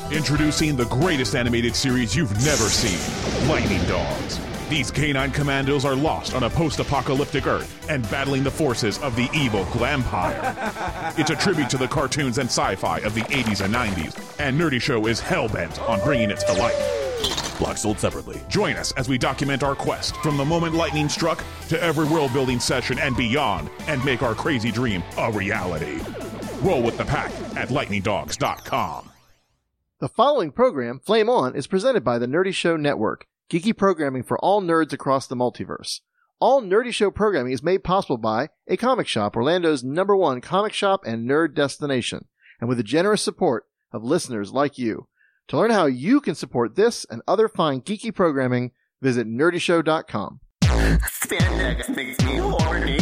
Introducing the greatest animated series you've never seen, Lightning Dogs. These canine commandos are lost on a post-apocalyptic Earth and battling the forces of the evil Glampire. It's a tribute to the cartoons and sci-fi of the 80s and 90s, and Nerdy Show is hell-bent on bringing it to life. Blocks sold separately. Join us as we document our quest from the moment lightning struck to every world-building session and beyond, and make our crazy dream a reality. Roll with the pack at lightningdogs.com. The following program, Flame On, is presented by the Nerdy Show Network, geeky programming for all nerds across the multiverse. All Nerdy Show programming is made possible by A Comic Shop, Orlando's #1 comic shop and nerd destination, and with the generous support of listeners like you. To learn how you can support this and other fine geeky programming, visit nerdyshow.com. Spandex makes me horny.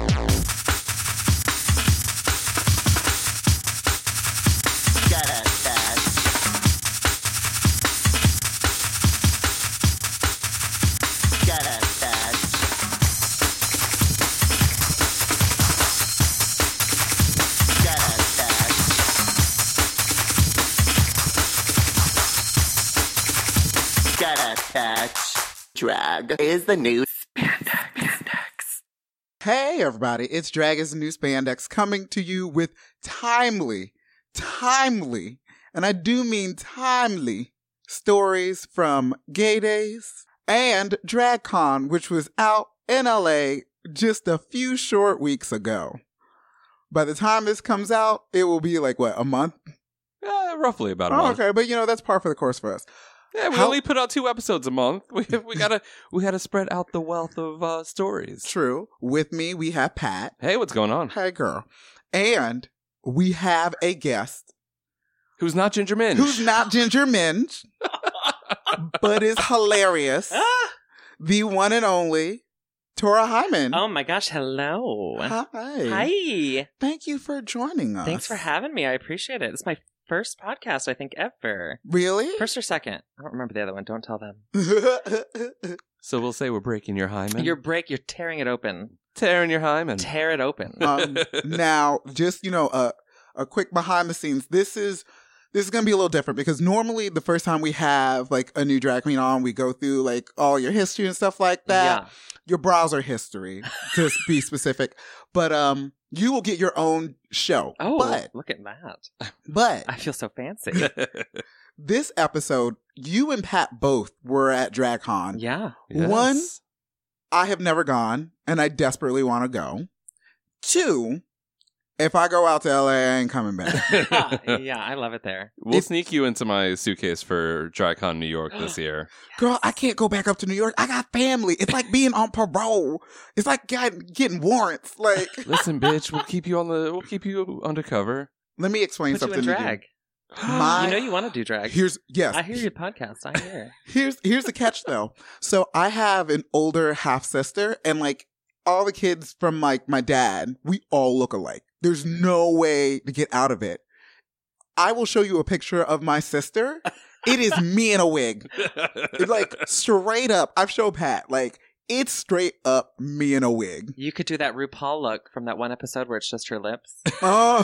Drag is the new Spandex. Hey everybody, it's Drag is the new Spandex coming to you with timely, and I do mean timely, stories from Gay Days and DragCon, which was out in LA just a few short weeks ago. By the time this comes out, it will be like, what, a month? Roughly about a month. Okay, but that's par for the course for us. Yeah, we only put out 2 episodes a month. We gotta spread out the wealth of stories. True. With me, we have Pat. Hey, what's going on? Hey, girl. And we have a guest. Who's not Ginger Minge. But is hilarious. The one and only Tora Hyman. Oh my gosh, hello. Hi. Hi. Thank you for joining us. Thanks for having me. I appreciate it. It's my first podcast, I think, ever. Really? First or second. I don't remember the other one. Don't tell them. So we'll say we're breaking your hymen. You're tearing it open. Tearing your hymen. Tear it open. Now, just, a quick behind the scenes. This is going to be a little different because normally the first time we have like a new drag queen on, we go through like all your history and stuff like that. Yeah. Your browser history, to be specific. But you will get your own show. Oh, but, look at that. But I feel so fancy. This episode, you and Pat both were at DragCon. Yeah. Yes. 1, I have never gone, and I desperately want to go. 2, if I go out to LA, I ain't coming back. Yeah, I love it there. We'll sneak you into my suitcase for DragCon New York this year. Girl, I can't go back up to New York. I got family. It's like being on parole. It's like getting warrants. Like, listen, bitch, we'll keep you undercover. Let me explain Put something you in to drag. you. You want to do drag. Yes. I hear your podcast. I hear. Here's the catch though. So I have an older half sister, and like all the kids from like my dad, we all look alike. There's no way to get out of it. I will show you a picture of my sister. It is me in a wig. It's like straight up. I've showed Pat. Like, it's straight up me in a wig. You could do that RuPaul look from that one episode where it's just her lips. Oh.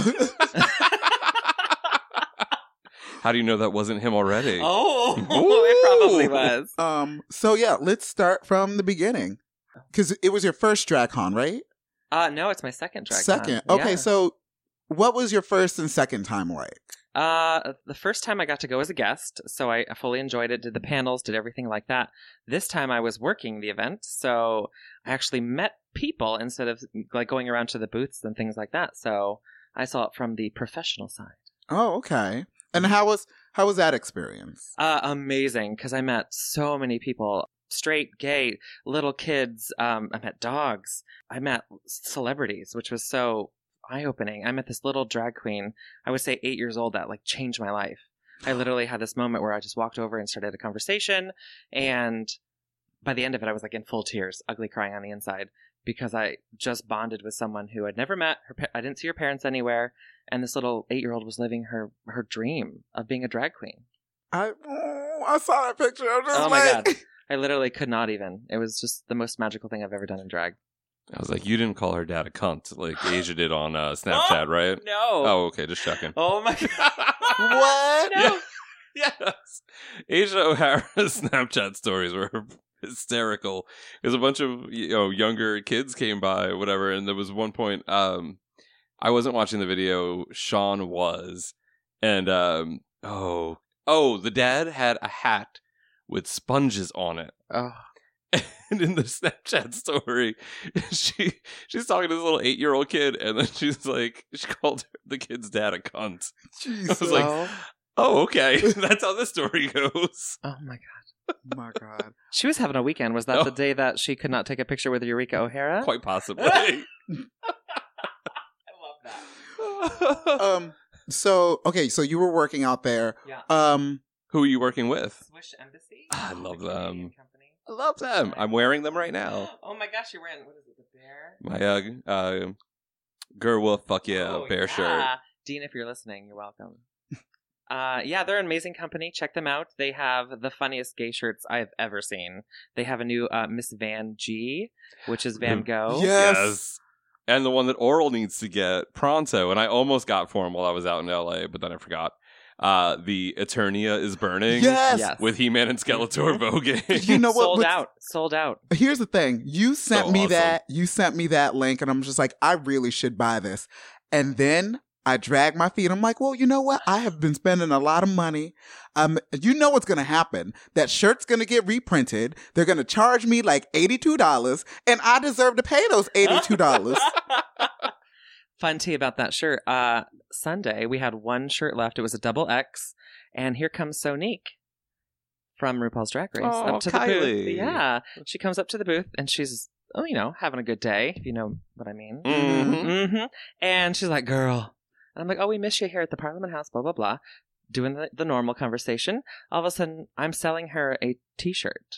How do you know that wasn't him already? Oh, it probably was. So yeah, let's start from the beginning. Because it was your first DragCon, right? No, it's my second drag. Second. Con. Okay, Yeah. So what was your first and second time like? The first time I got to go as a guest, so I fully enjoyed it, did the panels, did everything like that. This time I was working the event, so I actually met people instead of like going around to the booths and things like that. So I saw it from the professional side. Oh, okay. And how was that experience? Amazing, because I met so many people. Straight, gay, little kids. I met dogs. I met celebrities, which was so eye-opening. I met this little drag queen, I would say 8 years old, that like changed my life. I literally had this moment where I just walked over and started a conversation, and by the end of it, I was like in full tears, ugly crying on the inside, because I just bonded with someone who I'd never met. I didn't see her parents anywhere, and this little 8-year-old was living her dream of being a drag queen. I saw that picture. I'm just oh my God. I literally could not even. It was just the most magical thing I've ever done in drag. I was like, you didn't call her dad a cunt like Asia did on Snapchat, right? No. Oh, okay, just checking. Oh my God. What? No. Yes. Asia O'Hara's Snapchat stories were hysterical. Because a bunch of younger kids came by, whatever, and there was one point, I wasn't watching the video, Sean was, and the dad had a hat with sponges on it. Oh. And in the Snapchat story, she's talking to this little 8-year-old kid, and then she called the kid's dad a cunt. Jesus. I was like, oh, okay. That's how the story goes. Oh my god. Oh my God. She was having a weekend. Was that the day that she could not take a picture with Eureka O'Hara? Quite possibly. I love that. So you were working out there. Yeah. Who are you working with? Swish Embassy. I love The Canadian them. company. I love them. I'm wearing them right now. Oh my gosh, you're wearing, what is it, the bear? My Gerwolf, fuck yeah, Oh, bear shirt. Dean, if you're listening, you're welcome. They're an amazing company. Check them out. They have the funniest gay shirts I've ever seen. They have a new Miss Van G, which is Van Gogh. Yes. And the one that Oral needs to get pronto, and I almost got for him while I was out in LA, but then I forgot. The Eternia is burning. Yes. With He-Man and Skeletor voguing. You know what? Sold out. Here's the thing. You sent So me awesome. that. You sent me that link, and I'm just like, I really should buy this. And then I drag my feet. I'm like, well, you know what? I have been spending a lot of money. You know what's going to happen. That shirt's going to get reprinted. They're going to charge me like $82, and I deserve to pay those $82. Fun tea about that shirt. Sunday, we had one shirt left. It was a double X. And here comes Sonique from RuPaul's Drag Race Oh, up to the Kylie. booth. Yeah. She comes up to the booth and she's, having a good day, if you know what I mean. Mhm. Mm-hmm. And she's like, girl. And I'm like, oh, we miss you here at the Parliament House, blah, blah, blah. Doing the normal conversation. All of a sudden, I'm selling her a t-shirt.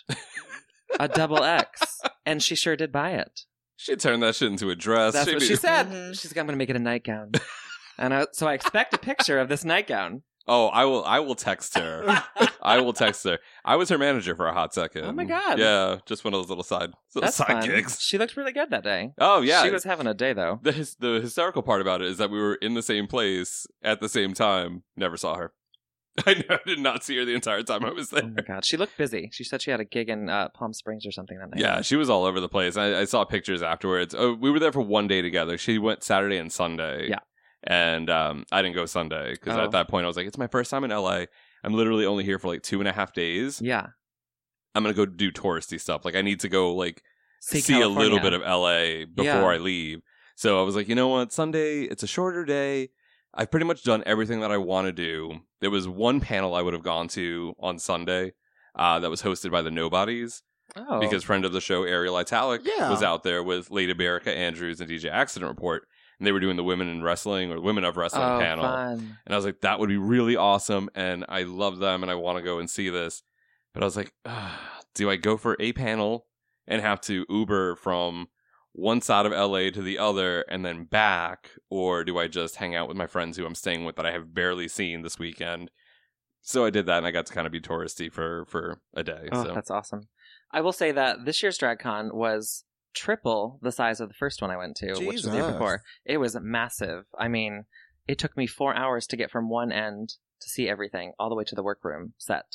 A double X. And she sure did buy it. She turned that shit into a dress. That's what she said. Mhm. She's like, I'm going to make it a nightgown. And so I expect a picture of this nightgown. Oh, I will text her. I will text her. I was her manager for a hot second. Oh my God. Yeah, just one of those little side That's fun. gigs. She looked really good that day. Oh yeah, She was having a day, though. the hysterical part about it is that we were in the same place at the same time. Never saw her. I did not see her the entire time I was there. Oh my God. She looked busy. She said she had a gig in Palm Springs or something that night. Yeah, she was all over the place. I saw pictures afterwards. Oh, we were there for one day together. She went Saturday and Sunday. Yeah. And I didn't go Sunday because at that point I was like, it's my first time in LA. I'm literally only here for like 2.5 days. Yeah. I'm going to go do touristy stuff. Like I need to go like see California. a little bit of LA before Yeah. I leave. So I was like, you know what? Sunday, it's a shorter day. I've pretty much done everything that I want to do. There was one panel I would have gone to on Sunday that was hosted by the Nobodies. Oh. Because friend of the show, Ariel Italic, Yeah. was out there with Lady Berica Andrews and DJ Accident Report. And they were doing the Women in Wrestling or Women of Wrestling panel. Fun. And I was like, that would be really awesome. And I love them and I want to go and see this. But I was like, do I go for a panel and have to Uber from one side of LA to the other and then back? Or do I just hang out with my friends who I'm staying with that I have barely seen this weekend? So I did that and I got to kind of be touristy for a day. Oh, so that's awesome. I will say that this year's DragCon was triple the size of the first one I went to, which was the year Jesus. before. It was massive. I mean, it took me 4 hours to get from one end to see everything all the way to the workroom set.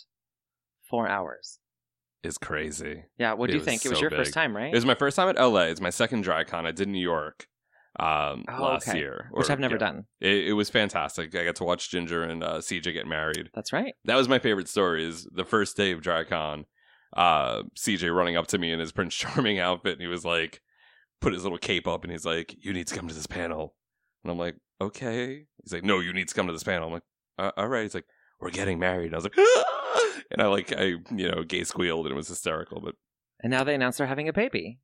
4 hours. It's crazy. Yeah, what do It you was think? It was so your big. first time, right? It was my first time at LA. It's my second DryCon. I did New York last okay. year. Which I've never yeah. done. It was fantastic. I got to watch Ginger and CJ get married. That's right. That was my favorite story, is the first day of DryCon, CJ running up to me in his Prince Charming outfit, and he was like, put his little cape up, and he's like, you need to come to this panel. And I'm like, okay. He's like, no, you need to come to this panel. I'm like, all right. He's like, we're getting married. And I was like, ah! And I gay squealed, and it was hysterical. But And now they announced they're having a baby.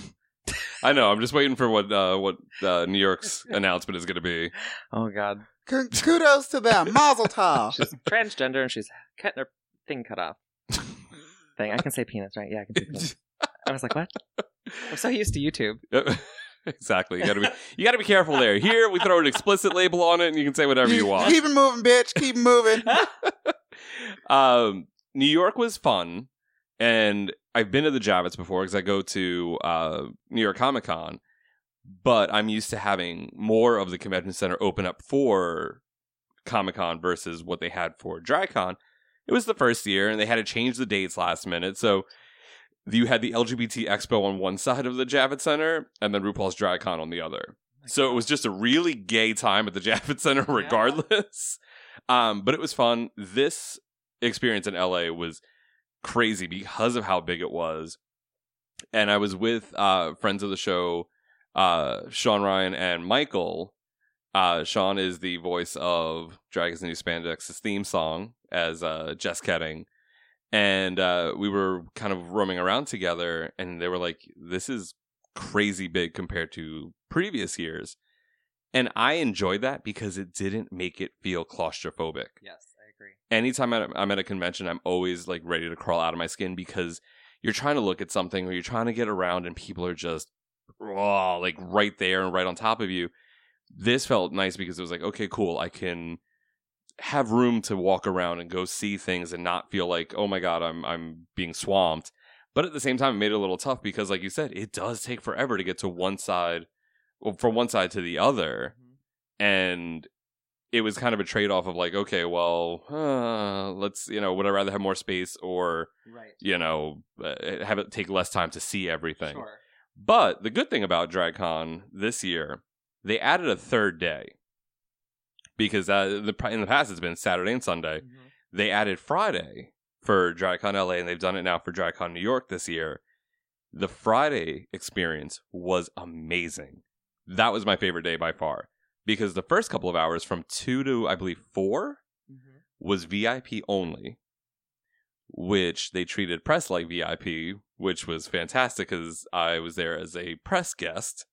I know. I'm just waiting for what New York's announcement is going to be. Oh, God. Kudos to them. Mazel tov. She's transgender and she's getting her thing cut off. Thing. I can say penis, right? Yeah, I can say penis. I was like, what? I'm so used to YouTube. Exactly. You gotta be careful there. Here we throw an explicit label on it, and you can say whatever you want. Keep it moving, bitch. Keep it moving. New York was fun, and I've been to the Javits before because I go to New York Comic Con, but I'm used to having more of the convention center open up for Comic Con versus what they had for DryCon. it was the first year, and they had to change the dates last minute. So you had the LGBT Expo on one side of the Javits Center, and then RuPaul's Drag Con on the other. So it was just a really gay time at the Javits Center, regardless. But it was fun. This experience in LA was crazy because of how big it was. And I was with friends of the show, Sean Ryan and Michael. Sean is the voice of Drag Is the New Spandex's theme song as Jess Ketting. And we were kind of roaming around together, and they were like, this is crazy big compared to previous years. And I enjoyed that because it didn't make it feel claustrophobic. Yes, I agree. Anytime I'm at a convention, I'm always like ready to crawl out of my skin because you're trying to look at something or you're trying to get around and people are just like right there and right on top of you. This felt nice because it was like, okay, cool. I can have room to walk around and go see things and not feel like, oh my God, I'm being swamped. But at the same time, it made it a little tough because, like you said, it does take forever to get to one side, or from one side to the other. Mm-hmm. And it was kind of a trade-off of like, okay, well, let's, would I rather have more space or, have it take less time to see everything? Sure. But the good thing about DragCon this year, they added a third day. Because in the past, it's been Saturday and Sunday. Mm-hmm. They added Friday for DragCon LA, and they've done it now for DragCon New York this year. The Friday experience was amazing. That was my favorite day by far. Because the first couple of hours from 2 to, I believe, 4 was VIP only. Which they treated press like VIP, which was fantastic because I was there as a press guest.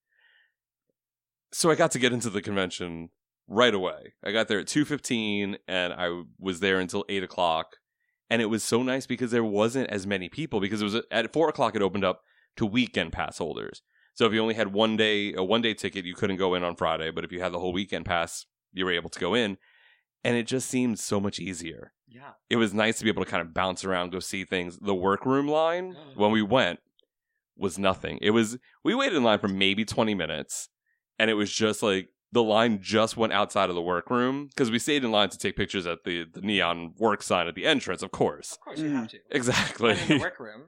So I got to get into the convention right away. I got there at 2:15 and I was there until 8 o'clock. And it was so nice because there wasn't as many people because it was at 4 o'clock it opened up to weekend pass holders. So if you only had a one day ticket, you couldn't go in on Friday. But if you had the whole weekend pass, you were able to go in. And it just seemed so much easier. Yeah. It was nice to be able to kind of bounce around, go see things. The workroom line, when we went, was nothing. We waited in line for maybe 20 minutes. And it was just like, the line just went outside of the workroom because we stayed in line to take pictures at the neon work sign at the entrance, of course. Of course, you have to. Exactly. And in the workroom.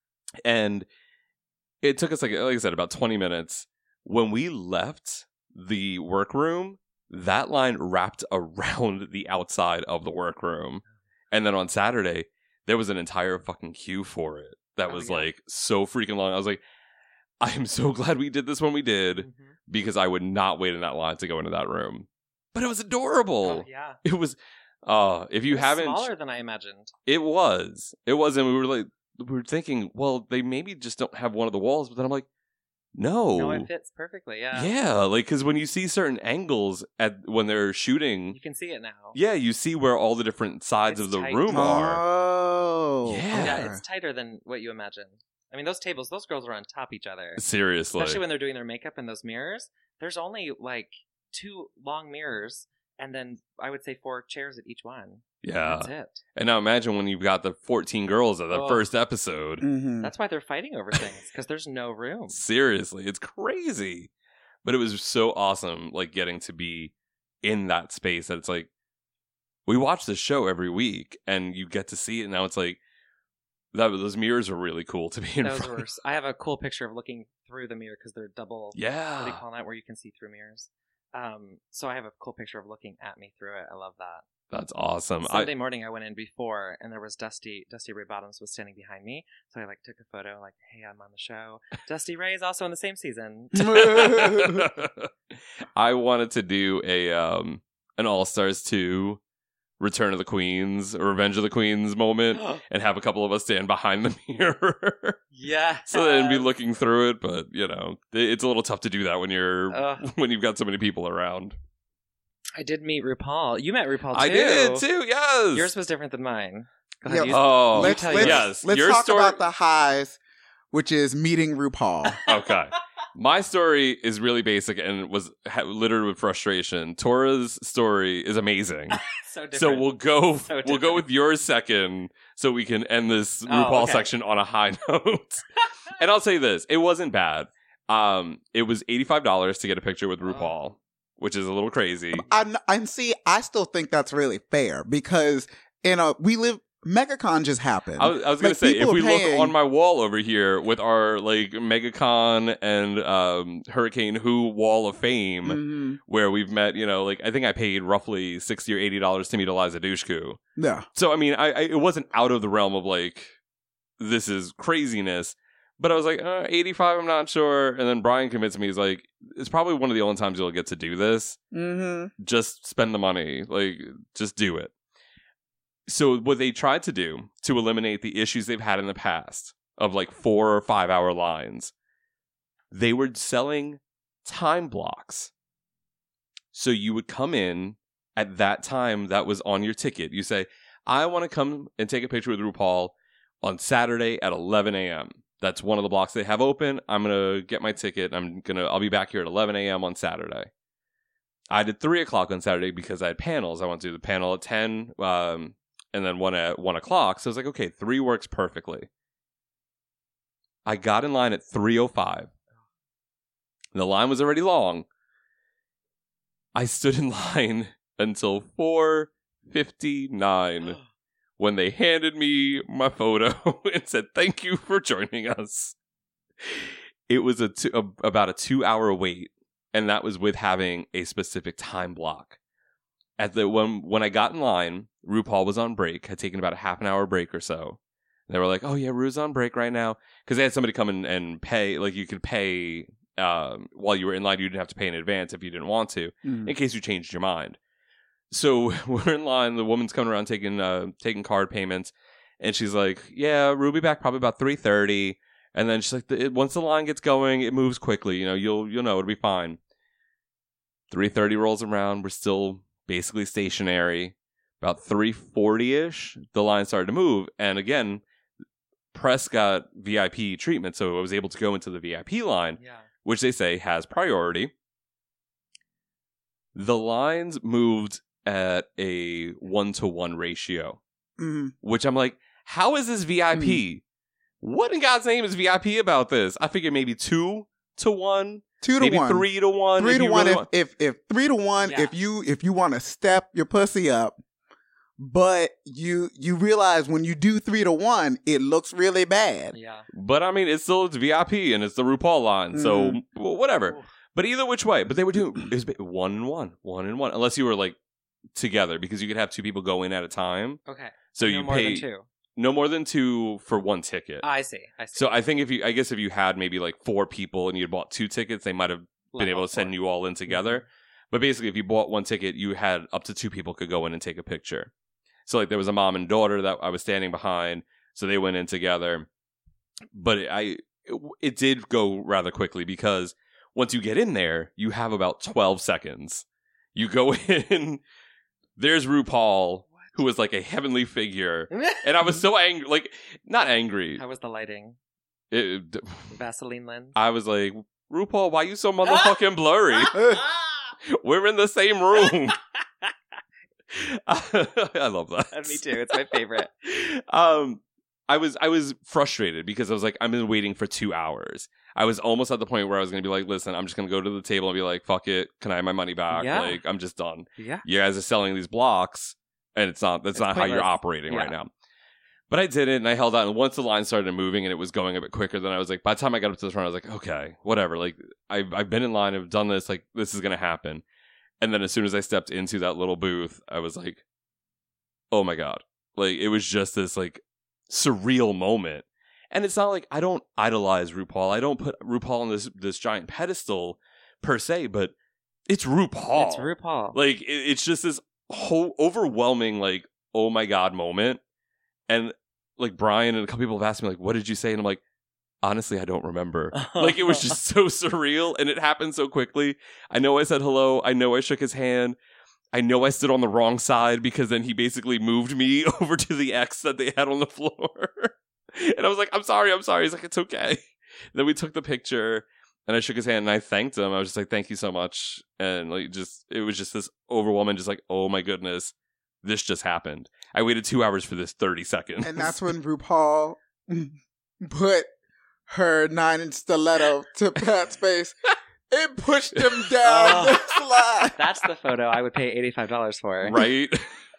And it took us, like I said, about 20 minutes. When we left the workroom, that line wrapped around the outside of the workroom. And then on Saturday, there was an entire fucking queue for it that was like so freaking long. I was like, I am so glad we did this when we did because I would not wait in that line to go into that room. But it was adorable. Oh, yeah. It was, if you haven't. Smaller than I imagined. It was. And we were thinking, well, they maybe just don't have one of the walls. But then I'm like, no, it fits perfectly. Yeah. Yeah. Like, because when you see certain angles when they're shooting, you can see it now. Yeah. You see where all the different sides of the room are. Oh. Yeah. It's tighter than what you imagine. I mean, those girls are on top of each other. Seriously. Especially when they're doing their makeup in those mirrors. There's only like 2 long mirrors and then I would say 4 chairs at each one. Yeah. That's it. And now imagine when you've got the 14 girls at the first episode. Mm-hmm. That's why they're fighting over things because there's no room. Seriously. It's crazy. But it was so awesome, like getting to be in that space that it's like, we watch this show every week and you get to see it. And now it's like, those mirrors are really cool to be in front. I have a cool picture of looking through the mirror because they're double. Yeah. What do you call that? Where you can see through mirrors. So I have a cool picture of looking at me through it. I love that. That's awesome. Sunday morning I went in before and there was Dusty Ray Bottoms was standing behind me. So I took a photo like, hey, I'm on the show. Dusty Ray is also in the same season. I wanted to do an All-Stars 2 Return of the Queens or Revenge of the Queens moment and have a couple of us stand behind the mirror. Yeah. So then be looking through it, but it's a little tough to do that when when you've got so many people around. I did meet RuPaul. You met RuPaul too. I did too, yes. Yours was different than mine. Let's Let's talk about the highs, which is meeting RuPaul. Okay. My story is really basic and was littered with frustration. Tora's story is amazing. So different. So we'll go with yours second so we can end this RuPaul section on a high note. And I'll say this, it wasn't bad. It was $85 to get a picture with RuPaul, which is a little crazy. I still think that's really fair because we live MegaCon just happened. I was going to say, if we look on my wall over here with our like MegaCon and Hurricane Who Wall of Fame, where we've met, you know, like I think I paid roughly $60 or $80 to meet Eliza Dushku. Yeah. So I mean, it wasn't out of the realm of like this is craziness, but I was like 85. I'm not sure. And then Brian convinced me. He's like, it's probably one of the only times you'll get to do this. Just spend the money, like just do it. So what they tried to do to eliminate the issues they've had in the past of like 4 or 5 hour lines, they were selling time blocks. So you would come in at that time that was on your ticket. You say, I want to come and take a picture with RuPaul on Saturday at 11 a.m. That's one of the blocks they have open. I'm going to get my ticket. I'll be back here at 11 a.m. on Saturday. I did 3 o'clock on Saturday because I had panels. I went to do the panel at 10, and then one at 1 o'clock. So I was like, okay, 3 works perfectly. I got in line at 3:05. The line was already long. I stood in line until 4:59 when they handed me my photo and said, thank you for joining us. It was about a 2-hour wait, and that was with having a specific time block. When I got in line, RuPaul was on break, had taken about a half an hour break or so. They were like, oh yeah, Ru's on break right now. Because they had somebody come in and pay, like you could pay while you were in line. You didn't have to pay in advance if you didn't want to, in case you changed your mind. So we're in line, the woman's coming around taking card payments, and she's like, yeah, Ru will be back probably about 3:30. And then she's like, once the line gets going, it moves quickly. You know, you'll know, it'll be fine. 3:30 rolls around, we're still basically stationary. About 3:40-ish, the line started to move. And again, press got VIP treatment, so I was able to go into the VIP line, which they say has priority. The lines moved at a 1-to-1 ratio, which I'm like, how is this VIP? What in God's name is VIP about this? I figured maybe 2-to-1. 2 to maybe 1. 3-to-1. 3 to 1 really if 3 to 1 if you want to step your pussy up, but you realize when you do 3 to 1 it looks really bad. Yeah. But I mean, it's VIP and it's the RuPaul line, so whatever. But either which way, but they were doing it was 1-1, 1-1, unless you were like together, because you could have 2 people go in at a time. Okay. So no you more pay than 2. No more than 2 for 1 ticket. I see. So I think if you had maybe like 4 people and you bought 2 tickets, they might have been able to send you all in together. But basically, if you bought 1 ticket, you had up to 2 people could go in and take a picture. So like there was a mom and daughter that I was standing behind, so they went in together. But it did go rather quickly, because once you get in there, you have about 12 seconds. You go in, there's RuPaul, who is like a heavenly figure. And I was so angry, like, not angry. How was the lighting? Vaseline lens? I was like, RuPaul, why you so motherfucking blurry? We're in the same room. I love that. Me too. It's my favorite. I was frustrated because I was like, I've been waiting for 2 hours. I was almost at the point where I was going to be like, listen, I'm just going to go to the table and be like, fuck it. Can I have my money back? Yeah. Like, I'm just done. Yeah. You guys are selling these blocks, and that's not how you're operating right now. But I did it, and I held out. And once the line started moving and it was going a bit quicker, then I was like, by the time I got up to the front, I was like, okay, whatever. Like, I've been in line, I've done this, like, this is going to happen. And then as soon as I stepped into that little booth, I was like, oh my God. Like, it was just this, like, surreal moment. And it's not like I don't idolize RuPaul. I don't put RuPaul on this giant pedestal per se, but it's RuPaul. It's RuPaul. Like, it's just this whole overwhelming, like, oh my God moment. And like Brian and a couple people have asked me, like, what did you say? And I'm like, honestly, I don't remember. Like, it was just so surreal, and it happened so quickly. I know I said hello. I know I shook his hand. I know I stood on the wrong side, because then he basically moved me over to the X that they had on the floor. And I was like, I'm sorry. He's like, it's okay. And then we took the picture, and I shook his hand, and I thanked him. I was just like, thank you so much. And like, it was just this overwhelming, just like, oh my goodness, this just happened. I waited 2 hours for this 30 seconds. And that's when RuPaul put her 9-inch stiletto to Pat's face. It pushed him down the slide. That's the photo I would pay $85 for. Right?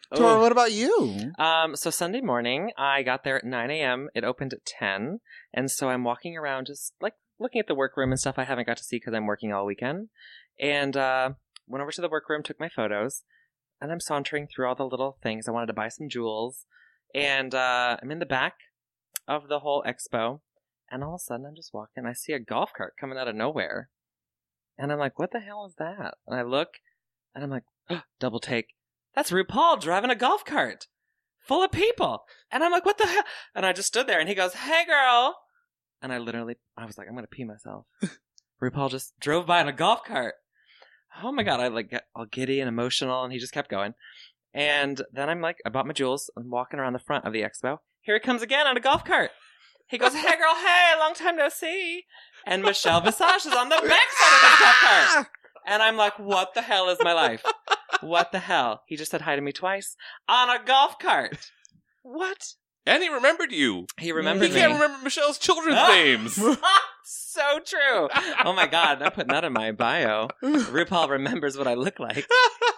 Tora, what about you? So Sunday morning, I got there at 9 a.m. It opened at 10. And so I'm walking around just like looking at the workroom and stuff I haven't got to see because I'm working all weekend. And went over to the workroom, took my photos, and I'm sauntering through all the little things. I wanted to buy some jewels. And I'm in the back of the whole expo. And all of a sudden, I'm just walking. And I see a golf cart coming out of nowhere. And I'm like, what the hell is that? And I look, and I'm like, oh, double take. That's RuPaul driving a golf cart full of people. And I'm like, what the hell? And I just stood there, and he goes, hey, girl. And I was like, I'm going to pee myself. RuPaul just drove by in a golf cart. Oh, my God. I got all giddy and emotional, and he just kept going. And then I bought my jewels. I'm walking around the front of the expo. Here he comes again on a golf cart. He goes, hey, girl, hey, long time no see. And Michelle Visage is on the backside of the golf cart. And I'm like, what the hell is my life? What the hell? He just said hi to me twice on a golf cart. What? And he remembered you. He remembered me. He can't remember Michelle's children's names. So true. Oh, my God. I'm putting that in my bio. RuPaul remembers what I look like.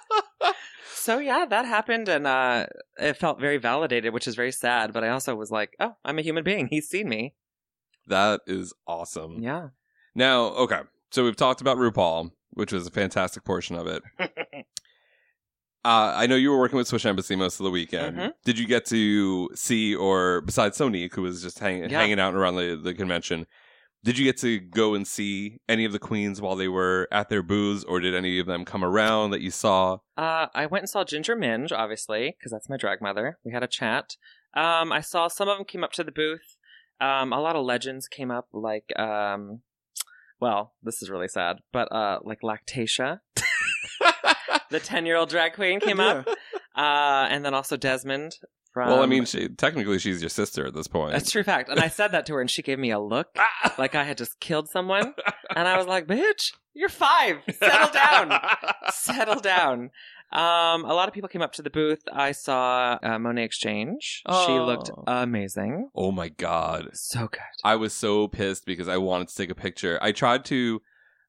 So, yeah, that happened, and it felt very validated, which is very sad, but I also was like, oh, I'm a human being. He's seen me. That is awesome. Yeah. Now, okay, so we've talked about RuPaul, which was a fantastic portion of it. I know you were working with Swish Embassy most of the weekend. Mm-hmm. Did you get to see, or besides Sonique, who was just hanging out around the convention, did you get to go and see any of the queens while they were at their booths, or did any of them come around that you saw? I went and saw Ginger Minge, obviously, because that's my drag mother. We had a chat. I saw some of them came up to the booth. A lot of legends came up, like, well, this is really sad, but like Lactatia. The 10-year-old drag queen came up. And then also Desmond. Well, I mean, technically she's your sister at this point. That's a true fact. And I said that to her, and she gave me a look like I had just killed someone. And I was like, bitch, you're 5. Settle down. Settle down. A lot of people came up to the booth. I saw Monet Exchange. Oh. She looked amazing. Oh, my God. So good. I was so pissed because I wanted to take a picture. I tried to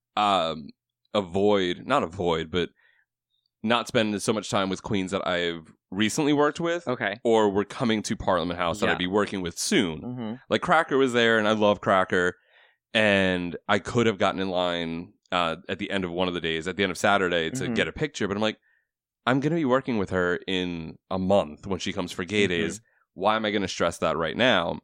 not spend so much time with queens that I've recently worked with, or were coming to Parliament House that I'd be working with soon. Mm-hmm. Like Cracker was there, and I love Cracker, and I could have gotten in line at the end of one of the days, at the end of Saturday, to get a picture, but I'm like, I'm going to be working with her in a month when she comes for gay days. Why am I going to stress that right now?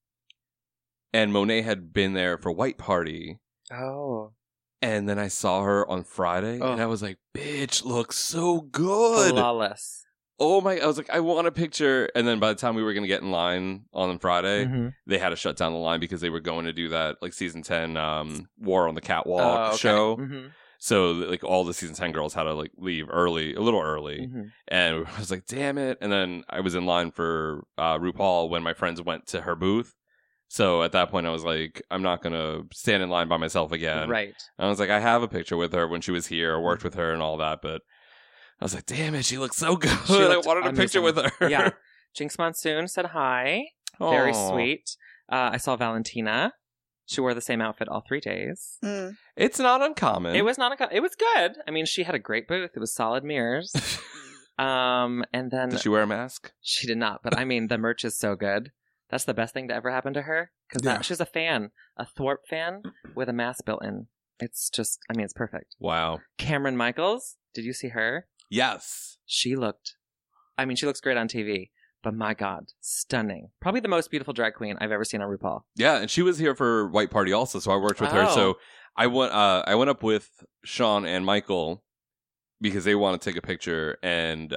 And Monet had been there for White Party. Oh. And then I saw her on Friday, and I was like, bitch, looks so good. Flawless. Oh my, I was like, I want a picture. And then by the time we were going to get in line on Friday, they had to shut down the line because they were going to do that, like, season 10 War on the Catwalk show. Mm-hmm. So, like, all the season 10 girls had to, like, leave a little early. Mm-hmm. And I was like, damn it. And then I was in line for RuPaul when my friends went to her booth. So at that point, I was like, I'm not going to stand in line by myself again. Right. And I was like, I have a picture with her when she was here, worked with her and all that. But I was like, damn it, she looks so good. I wanted a picture with her. Yeah. Jinx Monsoon said hi. Aww. Very sweet. I saw Valentina. She wore the same outfit all 3 days. Mm. It's not uncommon. It was not uncommon. It was good. I mean, she had a great booth. It was solid mirrors. And then... Did she wear a mask? She did not. But I mean, the merch is so good. That's the best thing to ever happen to her. Because she's a fan. A Thorpe fan with a mask built in. It's just, I mean, it's perfect. Wow. Cameron Michaels. Did you see her? Yes. She looks great on TV. But my God, stunning. Probably the most beautiful drag queen I've ever seen on RuPaul. Yeah, and she was here for White Party also, so I worked with her. So I went up with Sean and Michael because they wanted to take a picture, and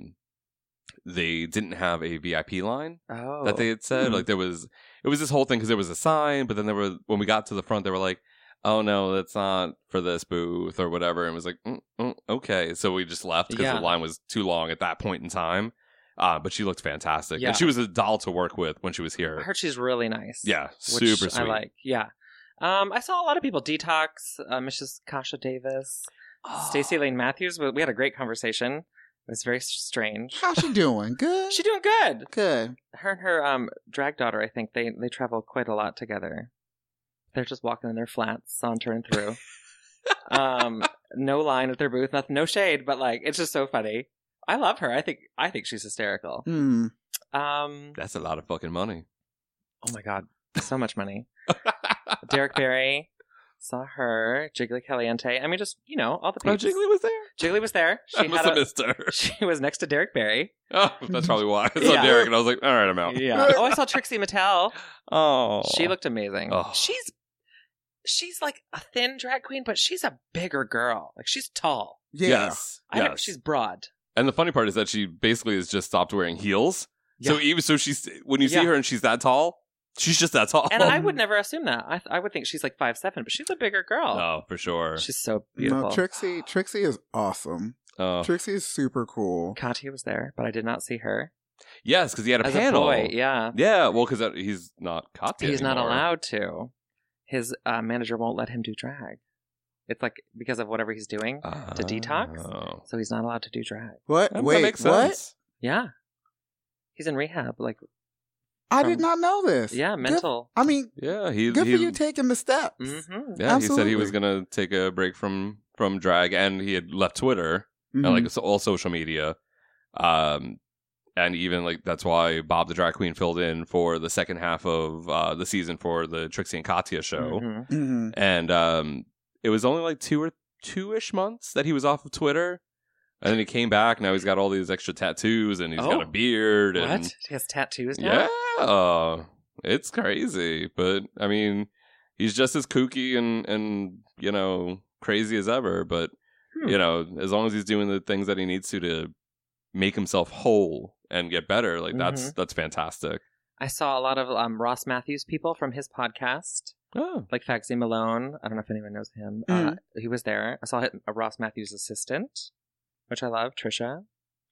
they didn't have a VIP line that they had said. Like, it was this whole thing because there was a sign, but then when we got to the front, they were like, oh no, that's not for this booth or whatever. And it was like, okay. So we just left because the line was too long at that point in time. But she looked fantastic. Yeah. And she was a doll to work with when she was here. I heard she's really nice. Yeah, super sweet. I like, yeah. I saw a lot of people. Detox, Mrs. Kasha Davis, Stacey Lane Matthews. We had a great conversation. It was very strange. How's she doing? Good? She's doing good. Good. Her and her drag daughter, I think, they travel quite a lot together. They're just walking in their flats, sauntering through. No line at their booth, nothing, no shade, but like, it's just so funny. I love her. I think she's hysterical. That's a lot of fucking money. Oh my god, so much money. Derek Barry, saw her. Jiggly Caliente. I mean, just all the people. Oh, Jiggly was there. Jiggly was there. I must have missed her. She was next to Derek Barry. Oh, that's probably why. I saw Derek and I was like, all right, I'm out. Yeah. Oh, I saw Trixie Mattel. Oh, she looked amazing. Oh. She's like a thin drag queen, but she's a bigger girl. Like she's tall. Yeah. Yes. She's broad. And the funny part is that she basically has just stopped wearing heels. Yeah. So she's when you see her and she's that tall, she's just that tall. And I would never assume that. I would think she's like 5'7", but she's a bigger girl. Oh, for sure. She's so beautiful. No, Trixie is awesome. Trixie is super cool. Katya was there, but I did not see her. Yes, because he had a As panel. A boy, yeah. Yeah, well, because he's not Katya He's anymore. not allowed to. His manager won't let him do drag. It's like because of whatever he's doing to detox. So he's not allowed to do drag. What? That Wait, makes what? sense. Yeah. He's in rehab. Like, I did not know this. yeah, mental. Good, I mean, Yeah, good for you taking the steps. Mm-hmm. Yeah, Absolutely. he said he was gonna take a break from drag, and he had left Twitter and like all social media, and even like that's why Bob the Drag Queen filled in for the second half of the season for the Trixie and Katya show, Mm-hmm. and it was only like 2-ish months that he was off of Twitter, and then he came back. Now he's got all these extra tattoos, and he's got a beard. What? And He has tattoos now? yeah, it's crazy. But I mean, he's just as kooky and crazy as ever. But as long as he's doing the things that he needs to make himself whole and get better, like that's fantastic. I saw a lot of Ross Matthews people from his podcast. Oh, Like Fagsy Malone. I don't know if anyone knows him. He was there. I saw a Ross Matthews assistant, which I love, Trisha.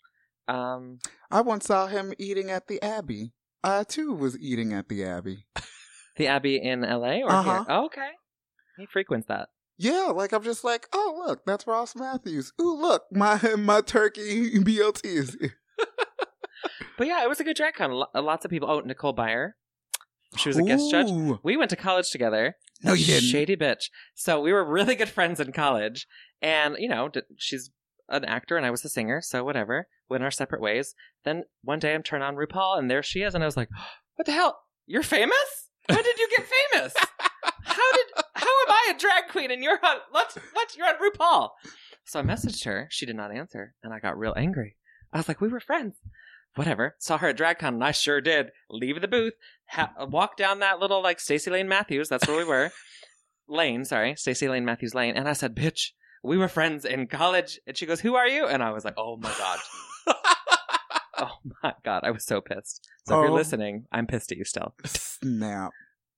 I once saw him eating at the Abbey. I too was eating at the Abbey. The Abbey in LA or here? Oh, okay. He frequents that. Yeah, like I'm just like, oh look, that's Ross Matthews. Ooh, look, my turkey BLT is here. But yeah, it was a good drag con. Lots of people. Oh, Nicole Byer. She was a guest judge. We went to college together. No, you didn't. Shady bitch. So we were really good friends in college. And, she's an actor and I was a singer. So whatever. Went our separate ways. Then one day I'm turned on RuPaul and there she is. And I was like, what the hell? You're famous? When did you get famous? How am I a drag queen and you're on, you're on RuPaul? So I messaged her. She did not answer. And I got real angry. I was like, we were friends. Whatever. Saw her at DragCon, and I sure did. Leave the booth, walk down that little, Stacey Lane Matthews, that's where we were. Stacey Lane Matthews Lane. And I said, bitch, we were friends in college. And she goes, who are you? And I was like, oh my God. Oh my God. I was so pissed. So if you're listening, I'm pissed at you still. Snap.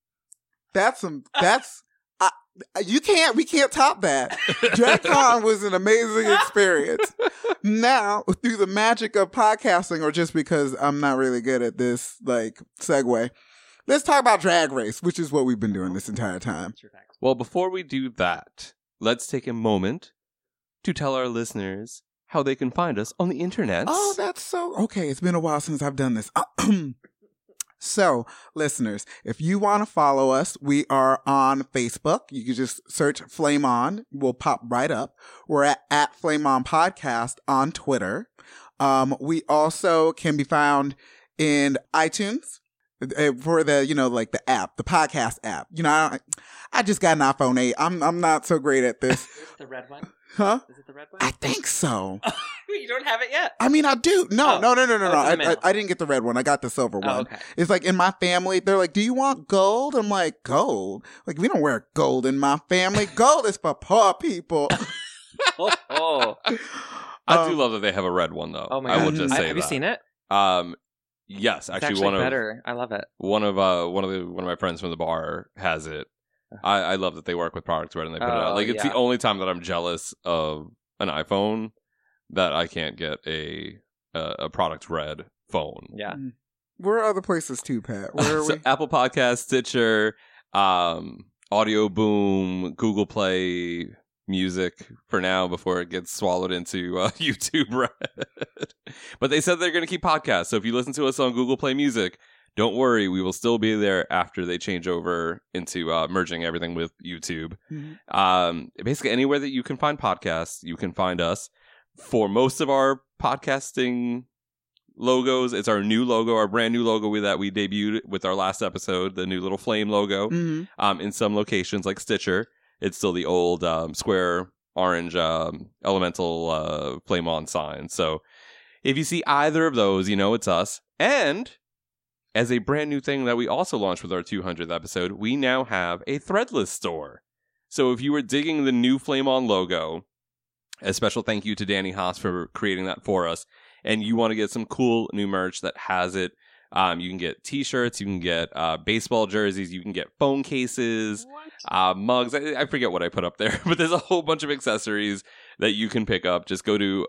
We can't top that. DragCon was an amazing experience. Now, through the magic of podcasting, or just because I'm not really good at this, segue, let's talk about Drag Race, which is what we've been doing this entire time. well, before we do that, let's take a moment to tell our listeners how they can find us on the internet. Oh, that's so... Okay, it's been a while since I've done this. So, listeners, if you want to follow us, we are on Facebook. You can just search Flame On. We'll pop right up. We're at Flame On Podcast on Twitter. We also can be found in iTunes for the, the app, the podcast app. I just got an iPhone 8. I'm not so great at this. The red one? Huh? Is it the red one? I think so. You don't have it yet? I mean, I do. No. Oh, I didn't get the red one. I got the silver one. Oh, okay. It's like in my family, they're like, do you want gold? I'm like, gold? Like, we don't wear gold in my family. Gold is for poor people. Oh. I do love that they have a red one, though. Oh my God. I will just say Have you seen it? Yes, It's actually one better. I love it. one of my friends from the bar has it. I love that they work with Product Red and they put it out. Like, it's the only time that I'm jealous of an iPhone that I can't get a Product Red phone. Yeah. Where are other places too, Pat? Where are So we? Apple Podcast, Stitcher, Audio Boom, Google Play Music for now before it gets swallowed into YouTube Red. But they said they're going to keep podcasts. So if you listen to us on Google Play Music, don't worry, we will still be there after they change over into merging everything with YouTube. Mm-hmm. Basically, anywhere that you can find podcasts, you can find us. For most of our podcasting logos. It's our new logo, our brand new logo that we debuted with our last episode, the new little flame logo. In some locations like Stitcher, it's still the old square orange elemental flame on sign. So if you see either of those, you know it's us. And as a brand new thing that we also launched with our 200th episode, we now have a Threadless store. So if you were digging the new Flame On logo, a special thank you to Danny Haas for creating that for us, and you want to get some cool new merch that has it, you can get t-shirts, you can get baseball jerseys, you can get phone cases, mugs. I forget what I put up there, but there's a whole bunch of accessories that you can pick up. Just go to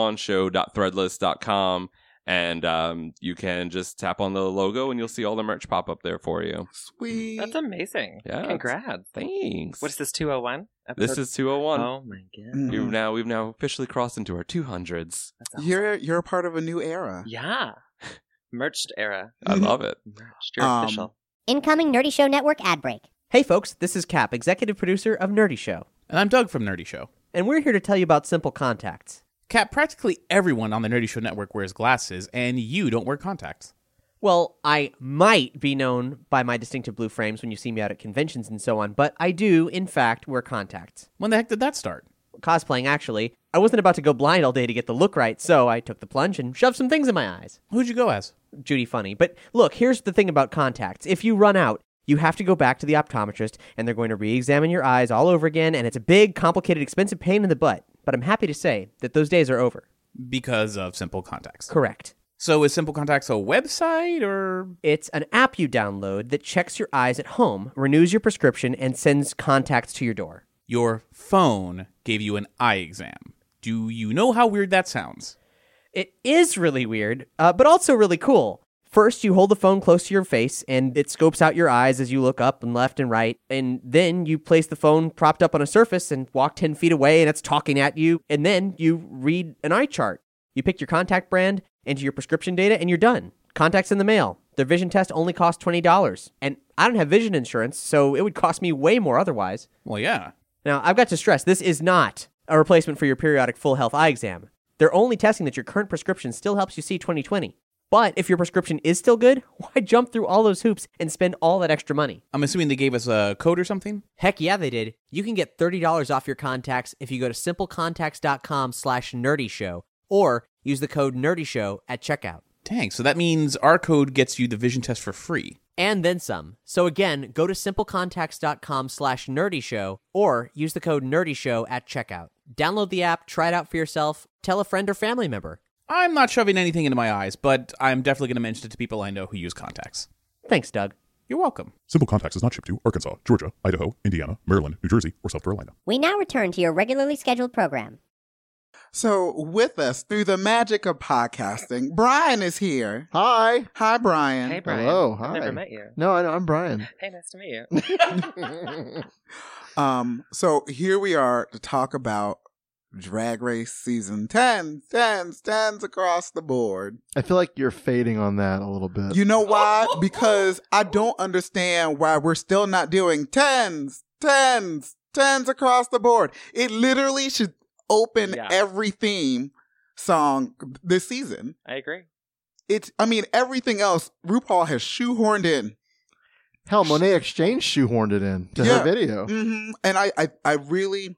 flameonshow.threadless.com and you can just tap on the logo and you'll see all the merch pop up there for you. Sweet. That's amazing. Yeah. Congrats. Thanks. What is this, 201? This is 201. Oh my god. We've now officially crossed into our 200s. That's awesome. You're a part of a new era. Yeah. Merched era. I love it. Merched. You're official. Incoming Nerdy Show Network ad break. Hey folks, this is Cap, executive producer of Nerdy Show. And I'm Doug from Nerdy Show. And we're here to tell you about Simple Contacts. Cap, practically everyone on the Nerdy Show Network wears glasses, and you don't wear contacts. Well, I might be known by my distinctive blue frames when you see me out at conventions and so on, but I do, in fact, wear contacts. When the heck did that start? Cosplaying, actually. I wasn't about to go blind all day to get the look right, so I took the plunge and shoved some things in my eyes. Who'd you go as? Judy Funny. But look, here's the thing about contacts. If you run out, you have to go back to the optometrist, and they're going to re-examine your eyes all over again, and it's a big, complicated, expensive pain in the butt. But I'm happy to say that those days are over. Because of Simple Contacts. Correct. So is Simple Contacts a website, or...? It's an app you download that checks your eyes at home, renews your prescription, and sends contacts to your door. Your phone gave you an eye exam. Do you know how weird that sounds? It is really weird, but also really cool. First, you hold the phone close to your face, and it scopes out your eyes as you look up and left and right. And then you place the phone propped up on a surface and walk 10 feet away, and it's talking at you. And then you read an eye chart. You pick your contact brand, enter your prescription data, and you're done. Contacts in the mail. Their vision test only costs $20. And I don't have vision insurance, so it would cost me way more otherwise. Well, yeah. Now, I've got to stress, this is not a replacement for your periodic full health eye exam. They're only testing that your current prescription still helps you see 20/20. But if your prescription is still good, why jump through all those hoops and spend all that extra money? I'm assuming they gave us a code or something? Heck yeah, they did. You can get $30 off your contacts if you go to simplecontacts.com/nerdyshow or use the code nerdyshow at checkout. Dang, so that means our code gets you the vision test for free. And then some. So again, go to simplecontacts.com/nerdyshow or use the code nerdyshow at checkout. Download the app, try it out for yourself, tell a friend or family member. I'm not shoving anything into my eyes, but I'm definitely going to mention it to people I know who use contacts. Thanks, Doug. You're welcome. Simple Contacts is not shipped to Arkansas, Georgia, Idaho, Indiana, Maryland, New Jersey, or South Carolina. We now return to your regularly scheduled program. So, with us through the magic of podcasting, Brian is here. Hi. Hi, Brian. Hey, Brian. Hello, hi. I've never met you. No, I know. I'm Brian. Hey, nice to meet you. So here we are to talk about Drag Race Season 10. Tens across the board. I feel like you're fading on that a little bit. You know why? Because I don't understand why we're still not doing tens across the board. It literally should open every theme song this season. I agree. Everything else RuPaul has shoehorned in. Hell, Monet Exchange shoehorned it in to her video. Mm-hmm. And I really,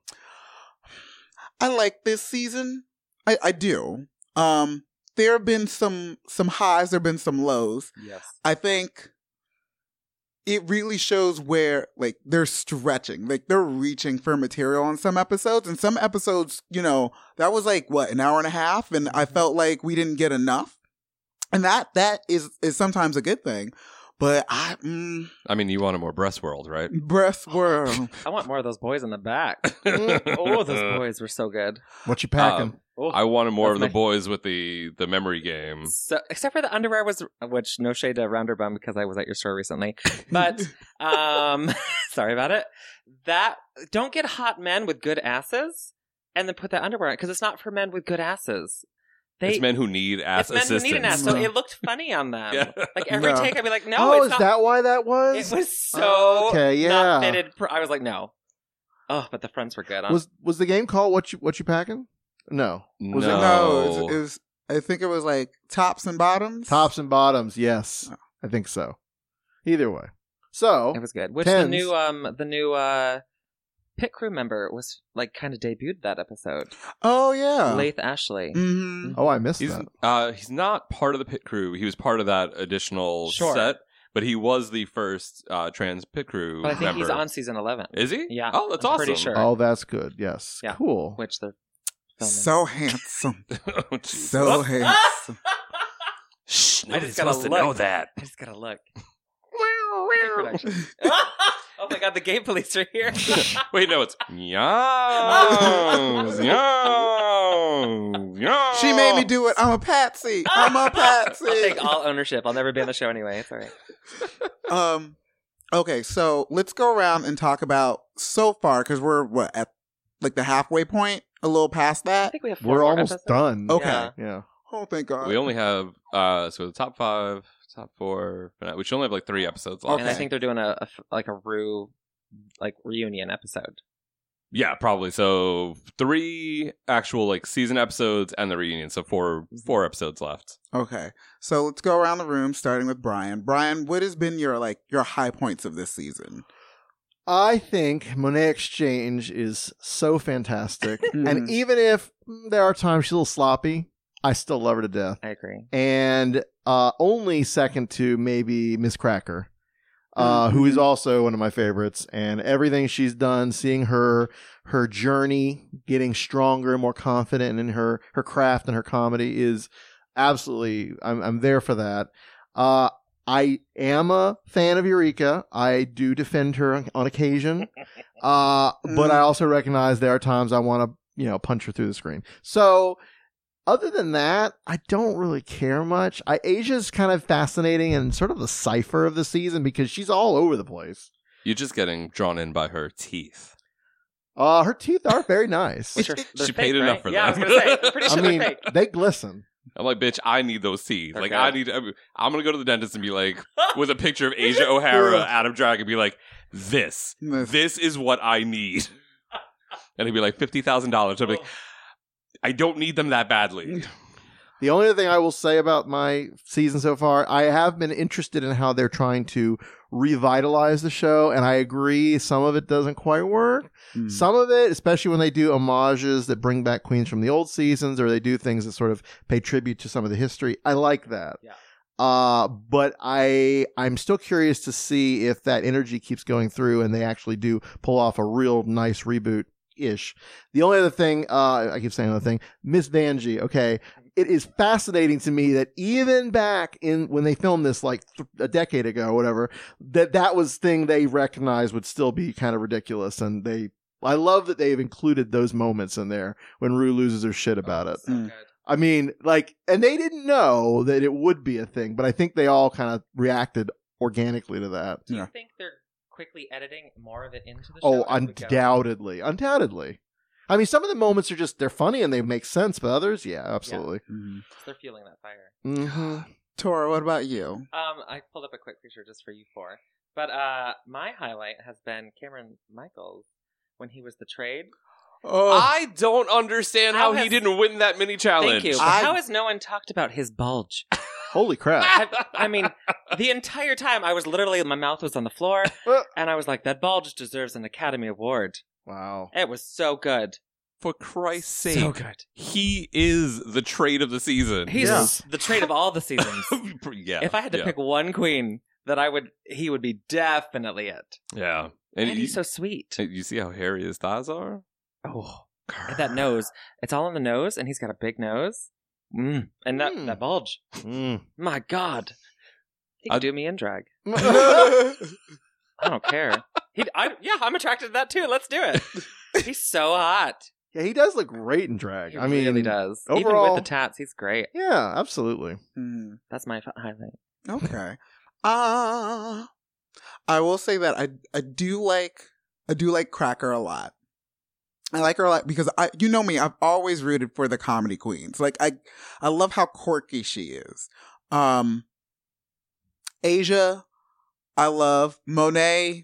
I like this season. I do. There have been some highs, there have been some lows. Yes. I think it really shows where, like, they're stretching. Like, they're reaching for material on some episodes. And some episodes, that was like, what, an hour and a half? And I felt like we didn't get enough. And that is sometimes a good thing. But I mean, you want a more breast world, right? Breast world. I want more of those boys in the back. Oh, those boys were so good. What you packing? I wanted more of the boys with the memory game. So, except for the underwear which no shade to Rounderbum because I was at your store recently. But, sorry about it. Don't get hot men with good asses and then put that underwear on because it's not for men with good asses. It's men who need ass assistance. It's men who need an ass, so it looked funny on them. Yeah. Like every take, I'd be like, "No, oh, it's is not." That why that was? It was so not fitted. I was like, "No." Oh, but the fronts were good. Was the game called What You Packing? No. Was No, it was. I think it was like tops and bottoms. Tops and bottoms, yes. Oh. I think so. Either way. So It was good. Which Tens. the new pit crew member was like kind of debuted that episode. Oh yeah, Laith Ashley. Mm-hmm. Oh, I missed that. He's not part of the pit crew. He was part of that additional Sure. set, but he was the first trans pit crew But I think member. he's on season 11. Is he? Yeah. Oh, that's I'm awesome. pretty sure. Oh, that's good. Yes. Yeah. Cool. Which they're filming. So handsome, Oh, jeez. so handsome. Shh, I nobody's just gotta supposed to look. know that. I just gotta look. Big production. Oh my god, the game police are here. Wait, no, it's Meow. She made me do it. I'm a patsy. I'm a patsy. I'll take all ownership. I'll never be on the show anyway. It's all right. Okay, so let's go around and talk about so far because we're at like the halfway point, a little past I that. think we have 4 We're more almost episodes. done. Okay. Yeah. Yeah. Oh, thank God. We only have so the top 5, top 4. We should only have like 3 episodes left. And I Okay. think they're doing a Rue reunion episode. Yeah, probably. So 3 actual like season episodes and the reunion. So 4 episodes left. Okay, so let's go around the room, starting with Brian. Brian, what has been your high points of this season? I think Monet Exchange is so fantastic. And even if there are times she's a little sloppy, I still love her to death. I agree. And only second to maybe Miss Cracker, who is also one of my favorites. And everything she's done, seeing her journey, getting stronger and more confident in her craft and her comedy is absolutely, I'm there for that. I am a fan of Eureka. I do defend her on occasion. But I also recognize there are times I want to, punch her through the screen. So other than that, I don't really care much. Asia's kind of fascinating and sort of the cipher of the season because she's all over the place. You're just getting drawn in by her teeth. Her teeth are very nice. Which are, they're She fake, paid enough right? for Yeah, I them. was going to say. I'm pretty sure I mean, they're fake. they glisten. I'm like, bitch, I need those teeth. They're Like, good. I'm going to go to the dentist and be like, with a picture of Asia O'Hara, Adam Dragon, be like, this is what I need. And he'd be like, $50,000. I'd be like, I don't need them that badly. The only other thing I will say about my season so far, I have been interested in how they're trying to revitalize the show, and I agree some of it doesn't quite work. Some of it, especially when they do homages that bring back queens from the old seasons, or they do things that sort of pay tribute to some of the history, I like that. Yeah. But I'm still curious to see if that energy keeps going through and they actually do pull off a real nice reboot-ish. The only other thing, I keep saying another thing, Miss Vanjie, okay. It is fascinating to me that even back in when they filmed this like a decade ago or whatever, that was thing they recognized would still be kind of ridiculous. And I love that they've included those moments in there when Rue loses her shit about it. So good. I mean, and they didn't know that it would be a thing, but I think they all kind of reacted organically to that. Do you think they're quickly editing more of it into the show? Oh, as we go? undoubtedly. I mean, some of the moments are they're funny and they make sense, but others, yeah, absolutely. They're fueling that fire. Mm-hmm. Tora, what about you? I pulled up a quick picture just for you 4. But my highlight has been Cameron Michaels when he was the trade. Oh, I don't understand how he has- didn't win that mini challenge. Thank you. But how has no one talked about his bulge? Holy crap. I mean, the entire time I was literally, my mouth was on the floor, and I was like, that bulge deserves an Academy Award. Wow. It was so good. For Christ's sake, So good. he is the trade of the season. He's Yeah. the trade of all the seasons. yeah. If I had to pick one queen that he would be definitely it. Yeah. And he's so sweet. You see how hairy his thighs are? Oh, and that nose. It's all in the nose, and he's got a big nose. And that bulge. My God. He could do me in drag. I don't care. I'm attracted to that too. Let's do it. He's so hot. Yeah, he does look great in drag. He I mean, really does. Overall, Even with the tats, he's great. Yeah, absolutely. That's my highlight. Okay. I will say that I do like Cracker a lot. I like her a lot because you know me, I've always rooted for the comedy queens. Like I love how quirky she is. Asia, I love. Monet,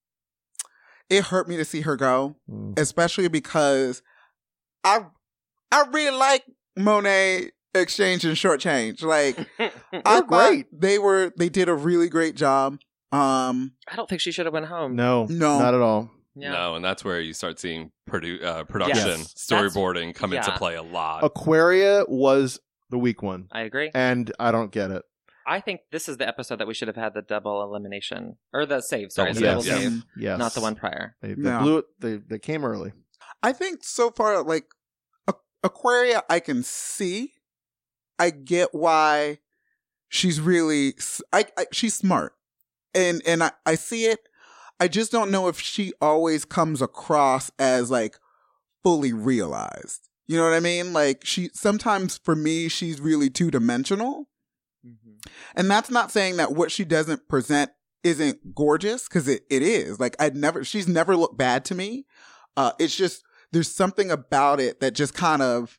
it hurt me to see her go, especially because I I really like Monet exchanging short change. Like, They're great. They did a really great job. I don't think she should have went home. No, No. not at all. Yeah. No, and that's where you start seeing production, Yes. storyboarding come into yeah. play a lot. Aquaria was the weak one, I agree. and I don't get it. I think this is the episode that we should have had the double elimination. Or the save, sorry. Double The double save, save. yes. Yes, Not the one prior. They Yeah. blew it. They came early. I think so far, like, Aquaria, I can see. I get why she's really, she's smart. And I see it. I just don't know if she always comes across as, like, fully realized. You know what I mean? Like, sometimes for me, she's really two-dimensional. Mm-hmm. And that's not saying that what she doesn't present isn't gorgeous, because it is. Like, she's never looked bad to me. It's just, there's something about it that just kind of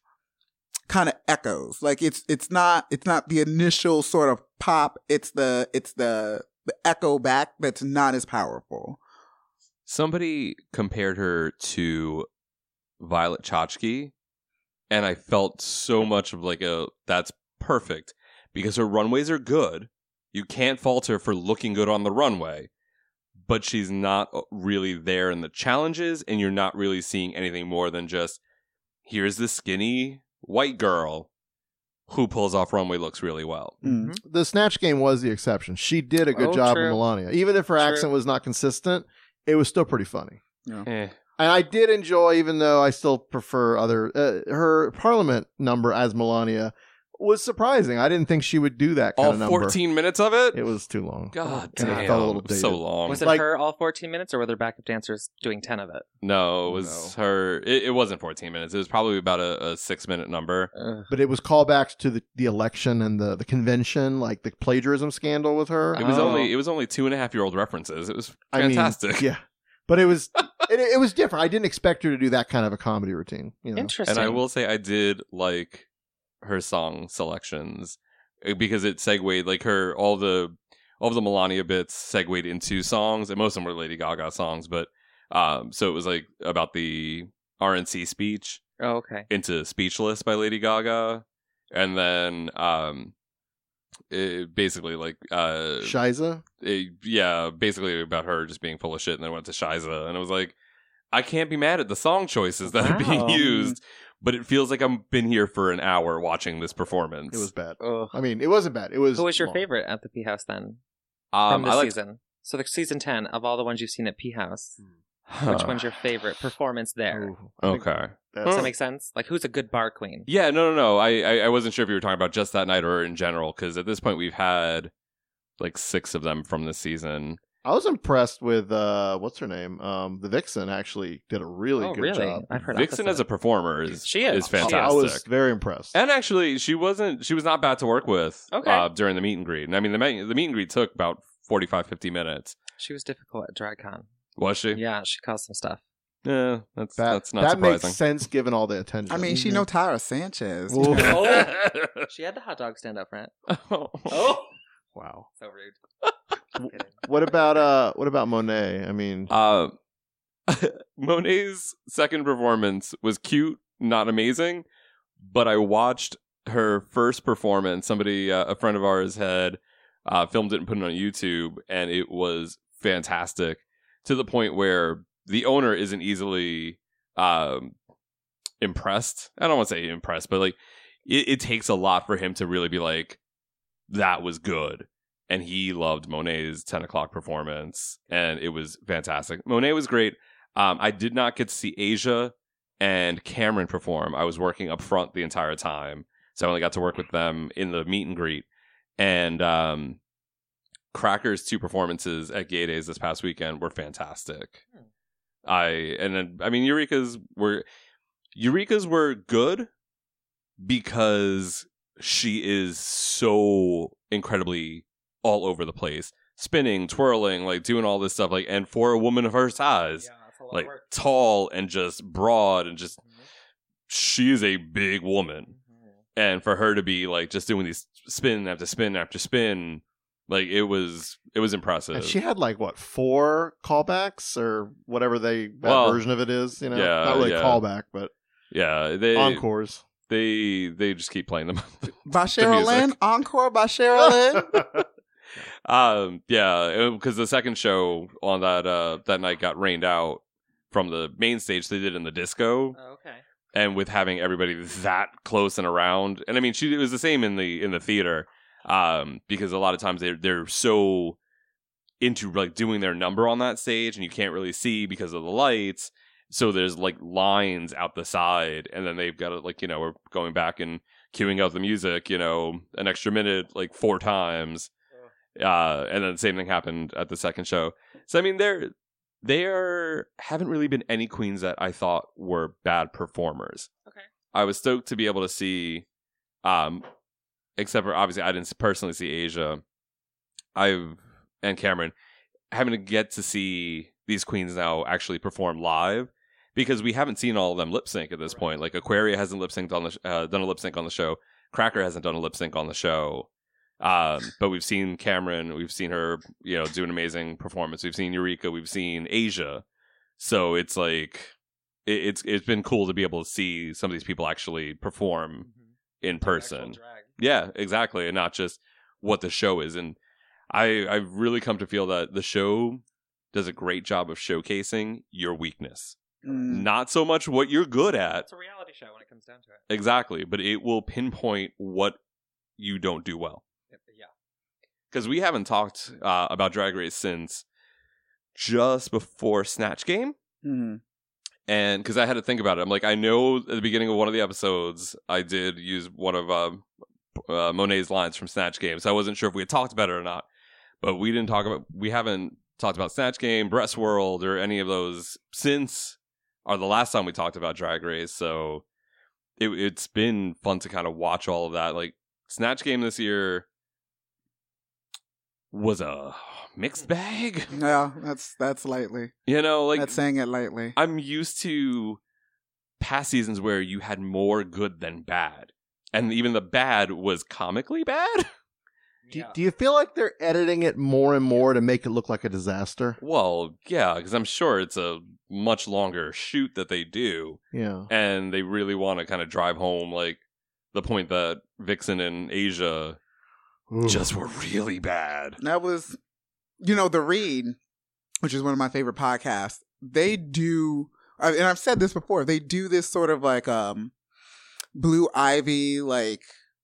echoes. Like, it's not the initial sort of pop. It's the echo back that's not as powerful. Somebody compared her to Violet Chachki, and I felt so much of like that's perfect, because her runways are good. You can't fault her for looking good on the runway, but she's not really there in the challenges, and you're not really seeing anything more than just, here's the skinny white girl who pulls off runway looks really well. Mm-hmm. The Snatch Game was the exception. She did a good Oh, job true. with Melania. Even if her True. accent was not consistent, it was still pretty funny. Eh. And I did enjoy, even though I still prefer her Parliament number as Melania was surprising. I didn't think she would do that kind All of number. 14 minutes of it? It was too long. God And damn. it felt a little dated. So long. Was it Like- her all 14 minutes, or were there backup dancers doing 10 of it? No, it was her. It wasn't 14 minutes. It was probably about a 6-minute number. But it was callbacks to the election and the convention, like the plagiarism scandal with her. It was Oh. only 2.5-year-old references. It was I mean, fantastic. yeah. But it was it was different. I didn't expect her to do that kind of a comedy routine. You know? Interesting. And I will say I did like her song selections because it segued, like, all the Melania bits segued into songs, and most of them were Lady Gaga songs, but so it was like about the RNC speech Oh, okay. into Speechless by Lady Gaga, and then basically like Shiza? basically about her just being full of shit, and then went to Shiza, and I was like, I can't be mad at the song choices that are being Wow. used, but it feels like I've been here for an hour watching this performance. It was bad. Ugh. I mean, it wasn't bad. It was. Who was your long. favorite at the P House then? From I this liked- season. So the season 10 of all the ones you've seen at P House, which one's your favorite performance there? Ooh, I think Okay. Does that's- that make sense? Like, who's a good bar queen? Yeah, no. I wasn't sure if you were talking about just that night or in general, because at this point we've had like 6 of them from this season. I was impressed with what's her name? The Vixen actually did a really Oh, good really? job. I've heard Vixen as a performer is She is. fantastic. I was very impressed. And actually, she was not bad to work with Okay. during the meet and greet. And I mean, the meet and greet took about 45-50 minutes. She was difficult at DragCon. Was she? Yeah, she caused some stuff. Yeah, that's not that surprising. makes sense given all the attention. I mean, she know Tyra Sanchez. Ooh. She had the hot dog stand up front. Oh. Wow. So rude. What about Monet? I mean, Monet's second performance was cute, not amazing, but I watched her first performance. Somebody, a friend of ours, had filmed it and put it on YouTube, and it was fantastic, to the point where the owner isn't easily impressed. I don't want to say impressed, but like it takes a lot for him to really be like, that was good. And he loved Monet's 10 o'clock performance, and it was fantastic. Monet was great. I did not get to see Asia and Cameron perform. I was working up front the entire time, so I only got to work with them in the meet and greet. And Cracker's 2 performances at Gay Days this past weekend were fantastic. Eureka's were good because she is so incredibly all over the place, spinning, twirling, like doing all this stuff, like, and for a woman of her size, like tall and just broad and just she is a big woman, and for her to be like just doing these spin after spin after spin, like it was impressive. and she had like 4 callbacks or whatever that Well, version of it is. You know, yeah, not really yeah. callback, but Yeah, they Encores. They just keep playing them. By Cheryl Lynn? Encore by Cheryl Lynn? Yeah, because the second show on that night got rained out from the main stage. They did in the disco. Oh, okay. And with having everybody that close and around, and I mean, it was the same in the theater, because a lot of times they're so into like doing their number on that stage, and you can't really see because of the lights. So there's like lines out the side, and then they've got to like, we're going back and queuing out the music, an extra minute like 4 times, and then the same thing happened at the second show. So I mean, there haven't really been any queens that I thought were bad performers. Okay. I was stoked to be able to see, except for obviously I didn't personally see Asia, and Cameron, having to get to see these queens now actually perform live, because we haven't seen all of them lip sync at this point. Like Aquaria hasn't lip synced on done a lip sync on the show. Cracker hasn't done a lip sync on the show. But we've seen Cameron, we've seen her, do an amazing performance. We've seen Eureka, we've seen Asia. So it's like, it's been cool to be able to see some of these people actually perform in person. Yeah, exactly. And not just what the show is. And I've really come to feel that the show does a great job of showcasing your weakness. Not so much what you're good at. It's a reality show when it comes down to it. Exactly. But it will pinpoint what you don't do well. Yeah. Because we haven't talked about Drag Race since just before Snatch Game. Mm-hmm. And because I had to think about it. I'm like, I know at the beginning of one of the episodes, I did use one of Monet's lines from Snatch Game. So I wasn't sure if we had talked about it or not. But we haven't talked about Snatch Game, Breast World, or any of those since the last time we talked about Drag Race. So it's been fun to kind of watch all of that. Like, Snatch Game this year was a mixed bag. Yeah, that's lightly. That's saying it lightly. I'm used to past seasons where you had more good than bad, and even the bad was comically bad. Do you feel like they're editing it more and more to make it look like a disaster? Well, yeah, because I'm sure it's a much longer shoot that they do. Yeah. And they really want to kind of drive home, like, the point that Vixen and Asia just were really bad. That was, The Read, which is one of my favorite podcasts, they do, and I've said this before, they do this sort of like Blue Ivy, like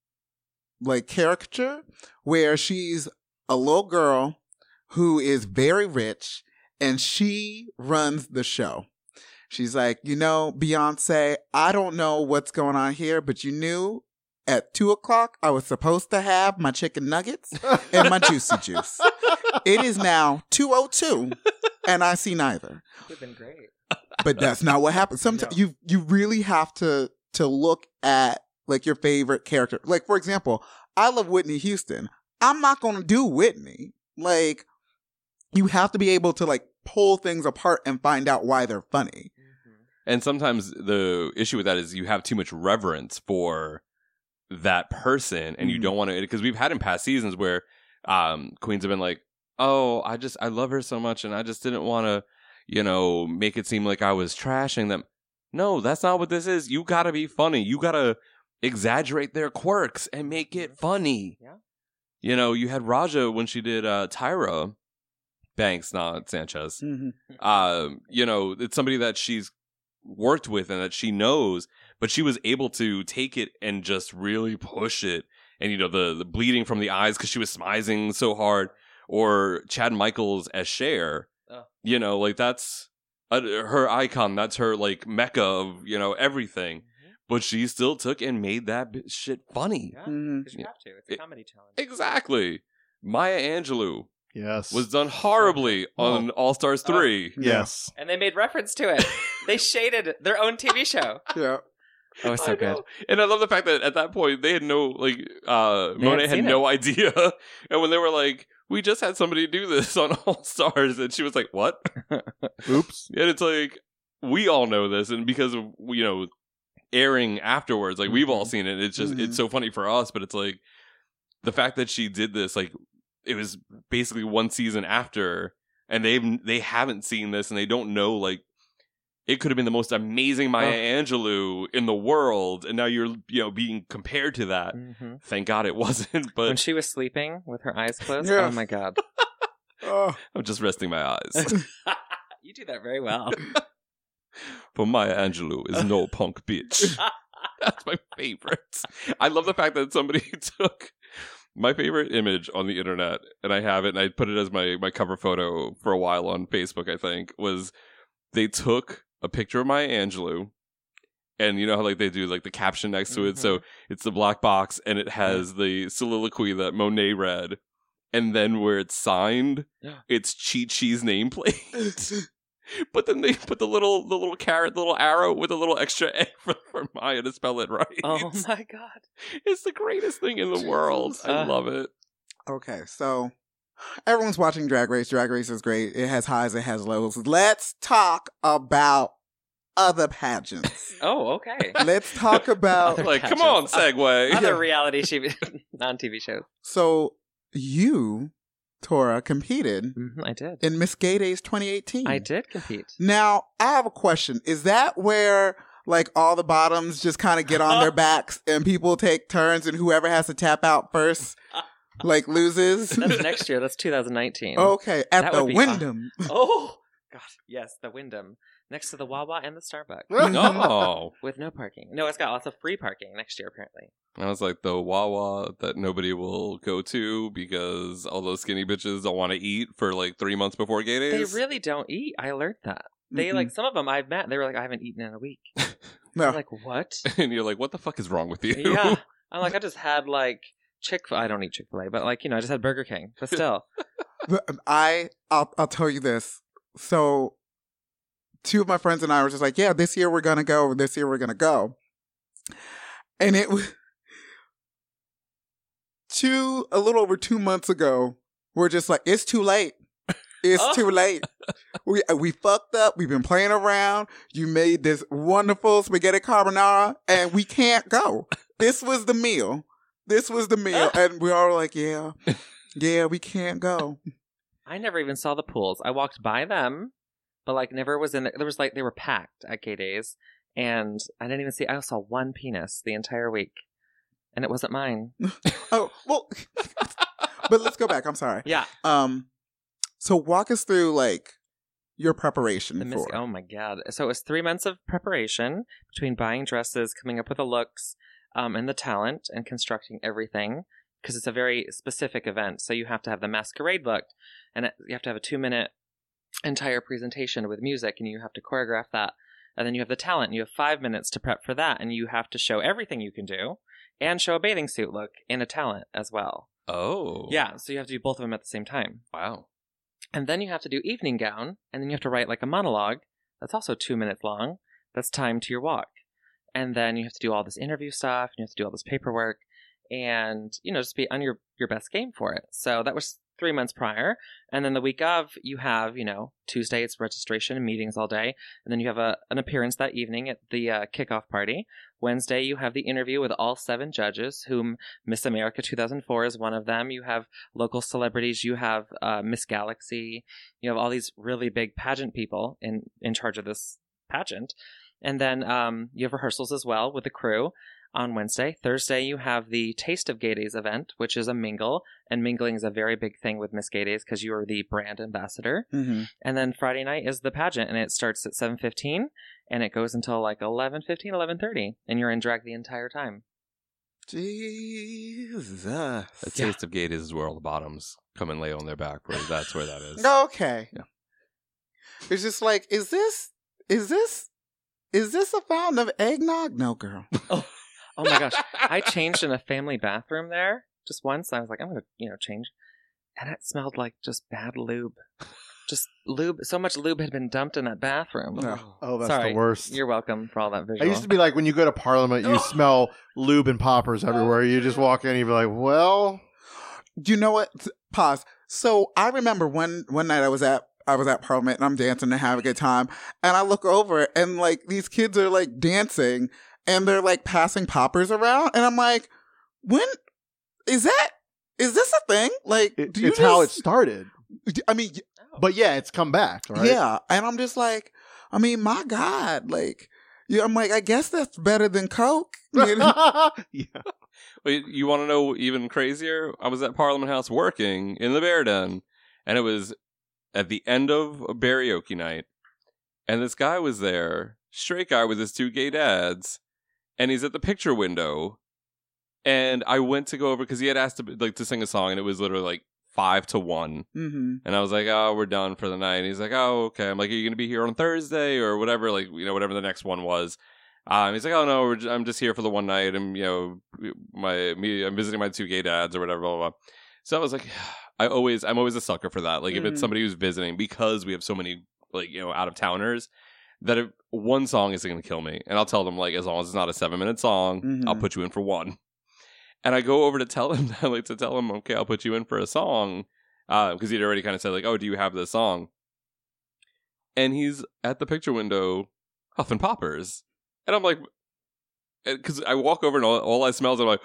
caricature where she's a little girl who is very rich and she runs the show. She's like, Beyonce, I don't know what's going on here, but you knew at 2:00 I was supposed to have my chicken nuggets and my juicy juice. It is now 2:02 and I see neither. It would have been great. But that's not what happens. Sometimes you really have to look at like your favorite character. Like, for example, I love Whitney Houston. I'm not going to do Whitney. Like, you have to be able to like pull things apart and find out why they're funny. And sometimes the issue with that is you have too much reverence for that person, and you don't want to, because we've had in past seasons where queens have been like, oh, I love her so much, and I just didn't want to, make it seem like I was trashing them. No, that's not what this is. You gotta be funny. You gotta exaggerate their quirks and make it funny. Yeah. You had Raja when she did Tyra Banks, not Sanchez. It's somebody that she's worked with and that she knows, but she was able to take it and just really push it. And, the bleeding from the eyes because she was smizing so hard. Or Chad Michaels as Cher. That's her icon. That's her, like, mecca of, everything. But she still took and made that shit funny. Yeah, because you have to. It's a comedy challenge. Exactly. Maya Angelou. Yes. Was done horribly on All Stars 3. Yes. And they made reference to it. They shaded their own TV show. Yeah. Oh, it's so good. And I love the fact that at that point, they had no, like, Monet had no idea. And when they were like, we just had somebody do this on All Stars, and she was like, what? Oops. And it's like, we all know this, and because of, airing afterwards, like, we've all seen it. It's just, it's so funny for us, but it's like, the fact that she did this, like, it was basically one season after, and they haven't seen this, and they don't know, like, it could have been the most amazing Maya Angelou in the world, and now you're being compared to that. Mm-hmm. Thank God it wasn't. But when she was sleeping with her eyes closed, Yeah. oh my God. I'm just resting my eyes. You do that very well. But Maya Angelou is no punk bitch. That's my favorite. I love the fact that somebody took my favorite image on the internet, and I have it, and I put it as my cover photo for a while on Facebook, I think, was they took a picture of Maya Angelou, and you know how like they do like the caption next to it, so it's the black box, and it has the soliloquy that Monet read, and then where it's signed, it's Chi-Chi's nameplate. But then they put the little carrot, the little arrow with a little extra A for Maya to spell it right. Oh my God. It's the greatest thing in the world. I love it. Okay, so everyone's watching Drag Race. Drag Race is great. It has highs, it has lows. Let's talk about other pageants. Oh, okay. Let's talk about... Like, come on, segue. Other reality non-TV shows. So you... Tora competed I did. in Miss Gay Days 2018. I did compete. Now, I have a question. Is that where, like, all the bottoms just kind of get on their backs and people take turns and whoever has to tap out first, like, loses? That's next year. That's 2019. Okay, at That the would be Wyndham. Oh, God. Yes, the Wyndham. Next to the Wawa and the Starbucks. Oh. With no parking. No, it's got lots of free parking next year, apparently. I was like the Wawa that nobody will go to because all those skinny bitches don't want to eat for like 3 months before Gay Days. They really don't eat. I learned that. They like, some of them I've met, they were like, I haven't eaten in a week. No. I'm like, what? And you're like, what the fuck is wrong with you? Yeah. I'm like, I just had like I don't eat Chick-fil-A, but like, I just had Burger King. But still. I'll tell you this. So, two of my friends and I were just like, yeah, this year we're going to go. This year we're going to go. And it was a little over 2 months ago. We're just like, it's too late. It's too late. We fucked up. We've been playing around. You made this wonderful spaghetti carbonara and we can't go. This was the meal. And we all were like, yeah, we can't go. I never even saw the pools. I walked by them, but like never was in there. There was like, they were packed at Gay Days, and I didn't even see, I saw one penis the entire week, and it wasn't mine. Oh, well, but let's go back. I'm sorry. Yeah. So walk us through like your preparation for. Oh my God. So it was 3 months of preparation between buying dresses, coming up with the looks, and the talent, and constructing everything. Because it's a very specific event. So you have to have the masquerade look, and you have to have a 2-minute entire presentation with music, and you have to choreograph that. And then you have the talent, and you have 5 minutes to prep for that, and you have to show everything you can do, and show a bathing suit look and a talent as well. Oh. Yeah, so you have to do both of them at the same time. Wow. And then you have to do evening gown, and then you have to write like a monologue that's also 2 minutes long, that's timed to your walk. And then you have to do all this interview stuff, and you have to do all this paperwork, and, just be on your best game for it. So that was 3 months prior. And then the week of, you have, Tuesday, it's registration and meetings all day. And then you have an appearance that evening at the kickoff party. Wednesday, you have the interview with all 7 judges, whom Miss America 2004 is one of them. You have local celebrities. You have Miss Galaxy. You have all these really big pageant people in charge of this pageant. And then you have rehearsals as well with the crew on Wednesday. Thursday, you have the Taste of Gay Days event, which is a mingle. And mingling is a very big thing with Miss Gay Days because you are the brand ambassador. Mm-hmm. And then Friday night is the pageant, and it starts at 7:15, and it goes until like 11:15, 11:30, and you're in drag the entire time. Jesus. A Taste of Gay Days is where all the bottoms come and lay on their back. That's where that is. Okay. Yeah. It's just like, is this a fountain of eggnog? No, girl. Oh my gosh. I changed in a family bathroom there just once. I was like, I'm going to, change. And it smelled like just bad lube. Just lube. So much lube had been dumped in that bathroom. Oh, that's Sorry. the worst. You're welcome for all that visual. I used to be like, when you go to Parliament, you smell lube and poppers everywhere. You just walk in and you be like, well. Do you know what? Pause. So I remember one night I was at Parliament and I'm dancing and having a good time. And I look over and like these kids are like dancing and they're like passing poppers around. And I'm like, when is this a thing? Like, it's how it started. I mean, but yeah, it's come back, right? Yeah. And I'm just like, I mean, my God, like, yeah, I'm like, I guess that's better than Coke. You know? Yeah. Wait, you want to know even crazier? I was at Parliament House working in the Bear Den, and it was at the end of karaoke night, and this guy was there, straight guy with his 2 gay dads, and he's at the picture window, and I went to go over because he had asked to sing a song, and it was literally like 5 to 1, Mm-hmm. and I was like, "Oh, we're done for the night." And he's like, "Oh, okay." I'm like, "Are you gonna be here on Thursday or whatever? Like, you know, whatever the next one was." He's like, "Oh no, I'm just here for the one night, and you know, I'm visiting my 2 gay dads or whatever." Blah, blah, blah. So I was like, I'm always a sucker for that. Like, if it's somebody who's visiting, because we have so many like, you know, out of towners, that if one song isn't going to kill me, and I'll tell them, like, as long as it's not a 7-minute song, I'll put you in for one. And I go over to tell him that, like, okay, I'll put you in for a song, because he'd already kind of said, like, "Oh, do you have this song?" And he's at the picture window huffing poppers. And I'm like, because I walk over and all I smell is, I'm like,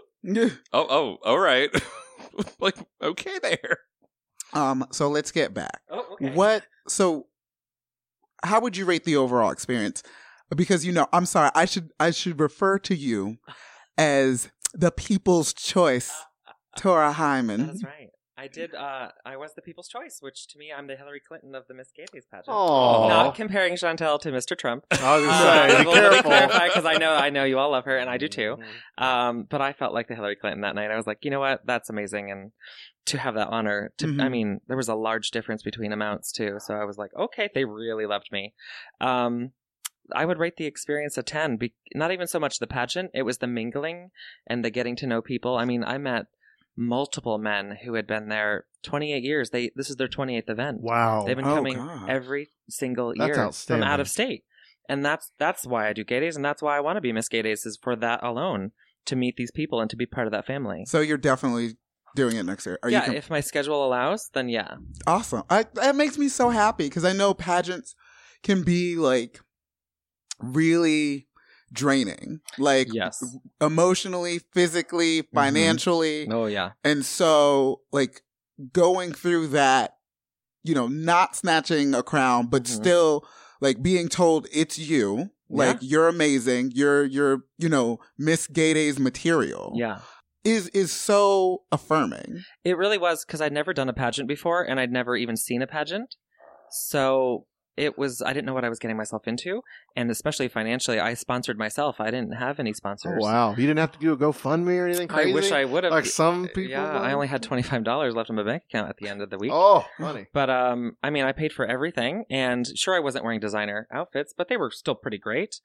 oh, all right. Like, okay there. So let's get back. Oh, okay. So how would you rate the overall experience? Because, you know, I'm sorry, I should refer to you as the People's Choice, Tora Hyman. That's right. I did. I was the People's Choice, which to me, I'm the Hillary Clinton of the Miss Gay Days pageant. Aww. Not comparing Chantel to Mr. Trump. I was going to say, be Let me careful. clarify, because I know you all love her, and I do too. But I felt like the Hillary Clinton that night. I was like, you know what? That's amazing, and to have that honor. I mean, there was a large difference between amounts too, so I was like, okay, they really loved me. I would rate the experience a 10. Not even so much the pageant; it was the mingling and the getting to know people. I mean, I met multiple men who had been there 28 years. This is their 28th event. Wow. They've been coming every single year from out of state. And that's why I do Gay Days, and that's why I want to be Miss Gay Days, is for that alone, to meet these people and to be part of that family. So you're definitely doing it next year. If my schedule allows, then yeah. Awesome. That makes me so happy, because I know pageants can be like really draining, like emotionally, physically, financially. Oh yeah. And so like going through that, you know, not snatching a crown, but still like being told it's you, like you're amazing, you're you know, Miss Gay Days material. Yeah. Is so affirming. It really was, because I'd never done a pageant before, and I'd never even seen a pageant. So I didn't know what I was getting myself into, and especially financially, I sponsored myself. I didn't have any sponsors. Oh, wow. You didn't have to do a GoFundMe or anything crazy? I wish I would have. Like some people. Yeah, I only had $25 left in my bank account at the end of the week. Oh, funny. But I mean, I paid for everything, and sure, I wasn't wearing designer outfits, but they were still pretty great.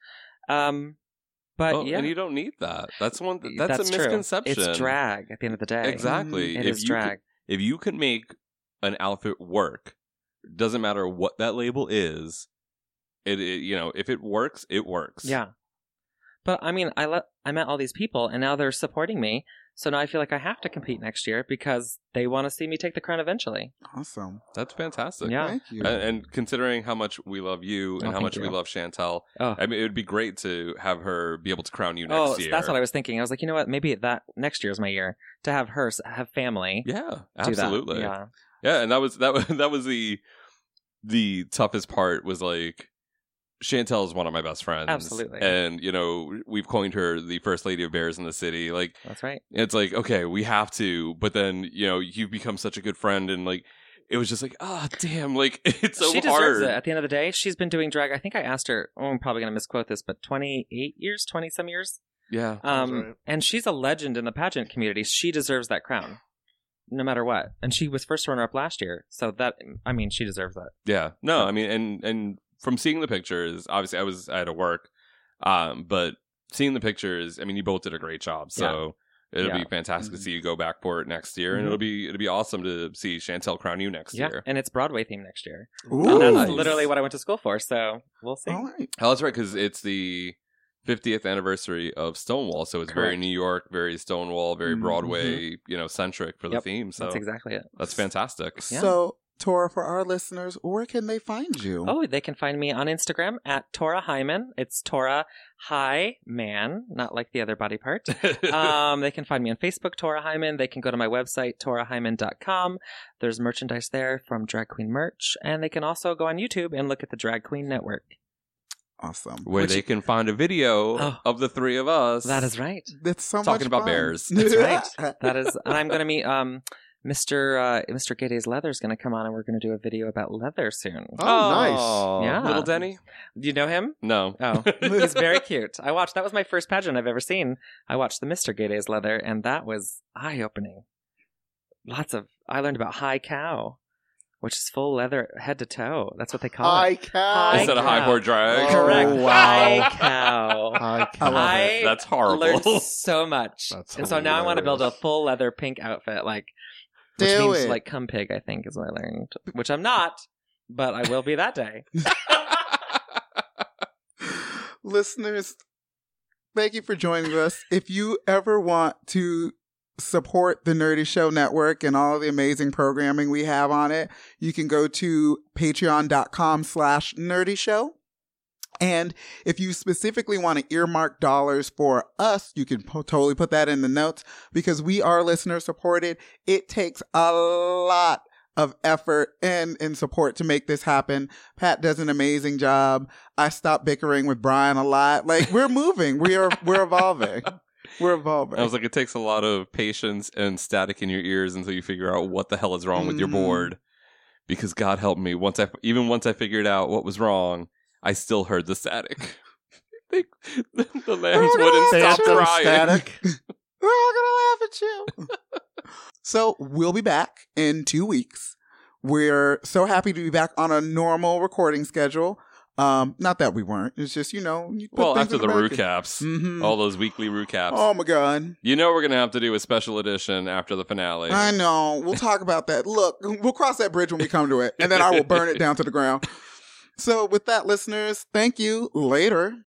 But yeah, and you don't need that. That's a true. misconception. It's drag at the end of the day. Exactly. It is drag. If you can make an outfit work, doesn't matter what that label is. It you know, if it works, it works. Yeah. But I mean, I met all these people, and now they're supporting me. So now I feel like I have to compete next year because they want to see me take the crown eventually. Awesome. That's fantastic. Yeah. Thank you. And considering how much we love you and how much we love Chantel, I mean, it would be great to have her be able to crown you next year. That's what I was thinking. I was like, you know what? Maybe that next year is my year to have her have family. Yeah, absolutely. Yeah. Yeah, and that was the toughest part, was like, Chantel is one of my best friends. Absolutely. And, you know, we've coined her the first lady of Bears in the city. Like, that's right. It's like, okay, we have to. But then, you know, you've become such a good friend. And, like, it was just like, damn. Like, it's so hard. She deserves it at the end of the day. She's been doing drag. I think I asked her, I'm probably going to misquote this, but 28 years, 20-some years. Yeah. Right. And she's a legend in the pageant community. She deserves that crown, no matter what. And she was first runner-up last year. So that, I mean, she deserves that. Yeah. No, I mean, and from seeing the pictures, obviously I had to work, but seeing the pictures, I mean, you both did a great job. So it'll be fantastic to see you go back for it next year, and it'll be awesome to see Chantel crown you next year. And it's Broadway themed next year. Ooh. And that's literally what I went to school for. So we'll see. All right. Oh, that's right, because it's the 50th anniversary of Stonewall, so it's very New York, very Stonewall, very Broadway, you know, centric for the theme. So that's exactly it. That's fantastic. Yeah. So Tora, for our listeners, where can they find you? Oh, they can find me on Instagram at Tora Hyman. It's Tora Hi Man, not like the other body part. They can find me on Facebook, Tora Hyman. They can go to my website, torahyman.com. There's merchandise there from Drag Queen Merch. And they can also go on YouTube and look at the Drag Queen Network. Awesome. Where they can find a video of the three of us. That is right. That's so talking much about fun. bears. That's right. That is, and I'm going to meet Mr. Gay Days Leather is going to come on, and we're going to do a video about leather soon. Oh, nice. Yeah. Little Denny? Do you know him? No. Oh, he's very cute. That was my first pageant I've ever seen. I watched the Mr. Gay Days Leather, and that was eye-opening. I learned about high cow, which is full leather head to toe. That's what they call High it. cow. Instead of high board drag. Correct. Oh, wow. High cow. High cow. That's horrible. learned so much. That's and so now I want to build a hilarious. full leather pink outfit, which Do means it. like cum pig, I think is what I learned. Which I'm not, but I will be that day. Listeners, thank you for joining us. If you ever want to support the Nerdy Show Network and all the amazing programming we have on it, you can go to patreon.com/Nerdy Show. And if you specifically want to earmark dollars for us, you can totally put that in the notes because we are listener supported. It takes a lot of effort and support to make this happen. Pat does an amazing job. I stopped bickering with Brian a lot. We're moving. we're evolving. We're evolving. I was like, it takes a lot of patience and static in your ears until you figure out what the hell is wrong with your board. Because God help me, once I figured out what was wrong, I still heard the static. The lambs wouldn't stop crying. Static. We're all gonna laugh at you. So we'll be back in 2 weeks. We're so happy to be back on a normal recording schedule. Not that we weren't. It's just, you put things after in the American. recaps, all those weekly recaps. Oh my God. We're going to have to do a special edition after the finale. I know. We'll talk about that. Look, we'll cross that bridge when we come to it, and then I will burn it down to the ground. So with that, listeners, thank you. Later.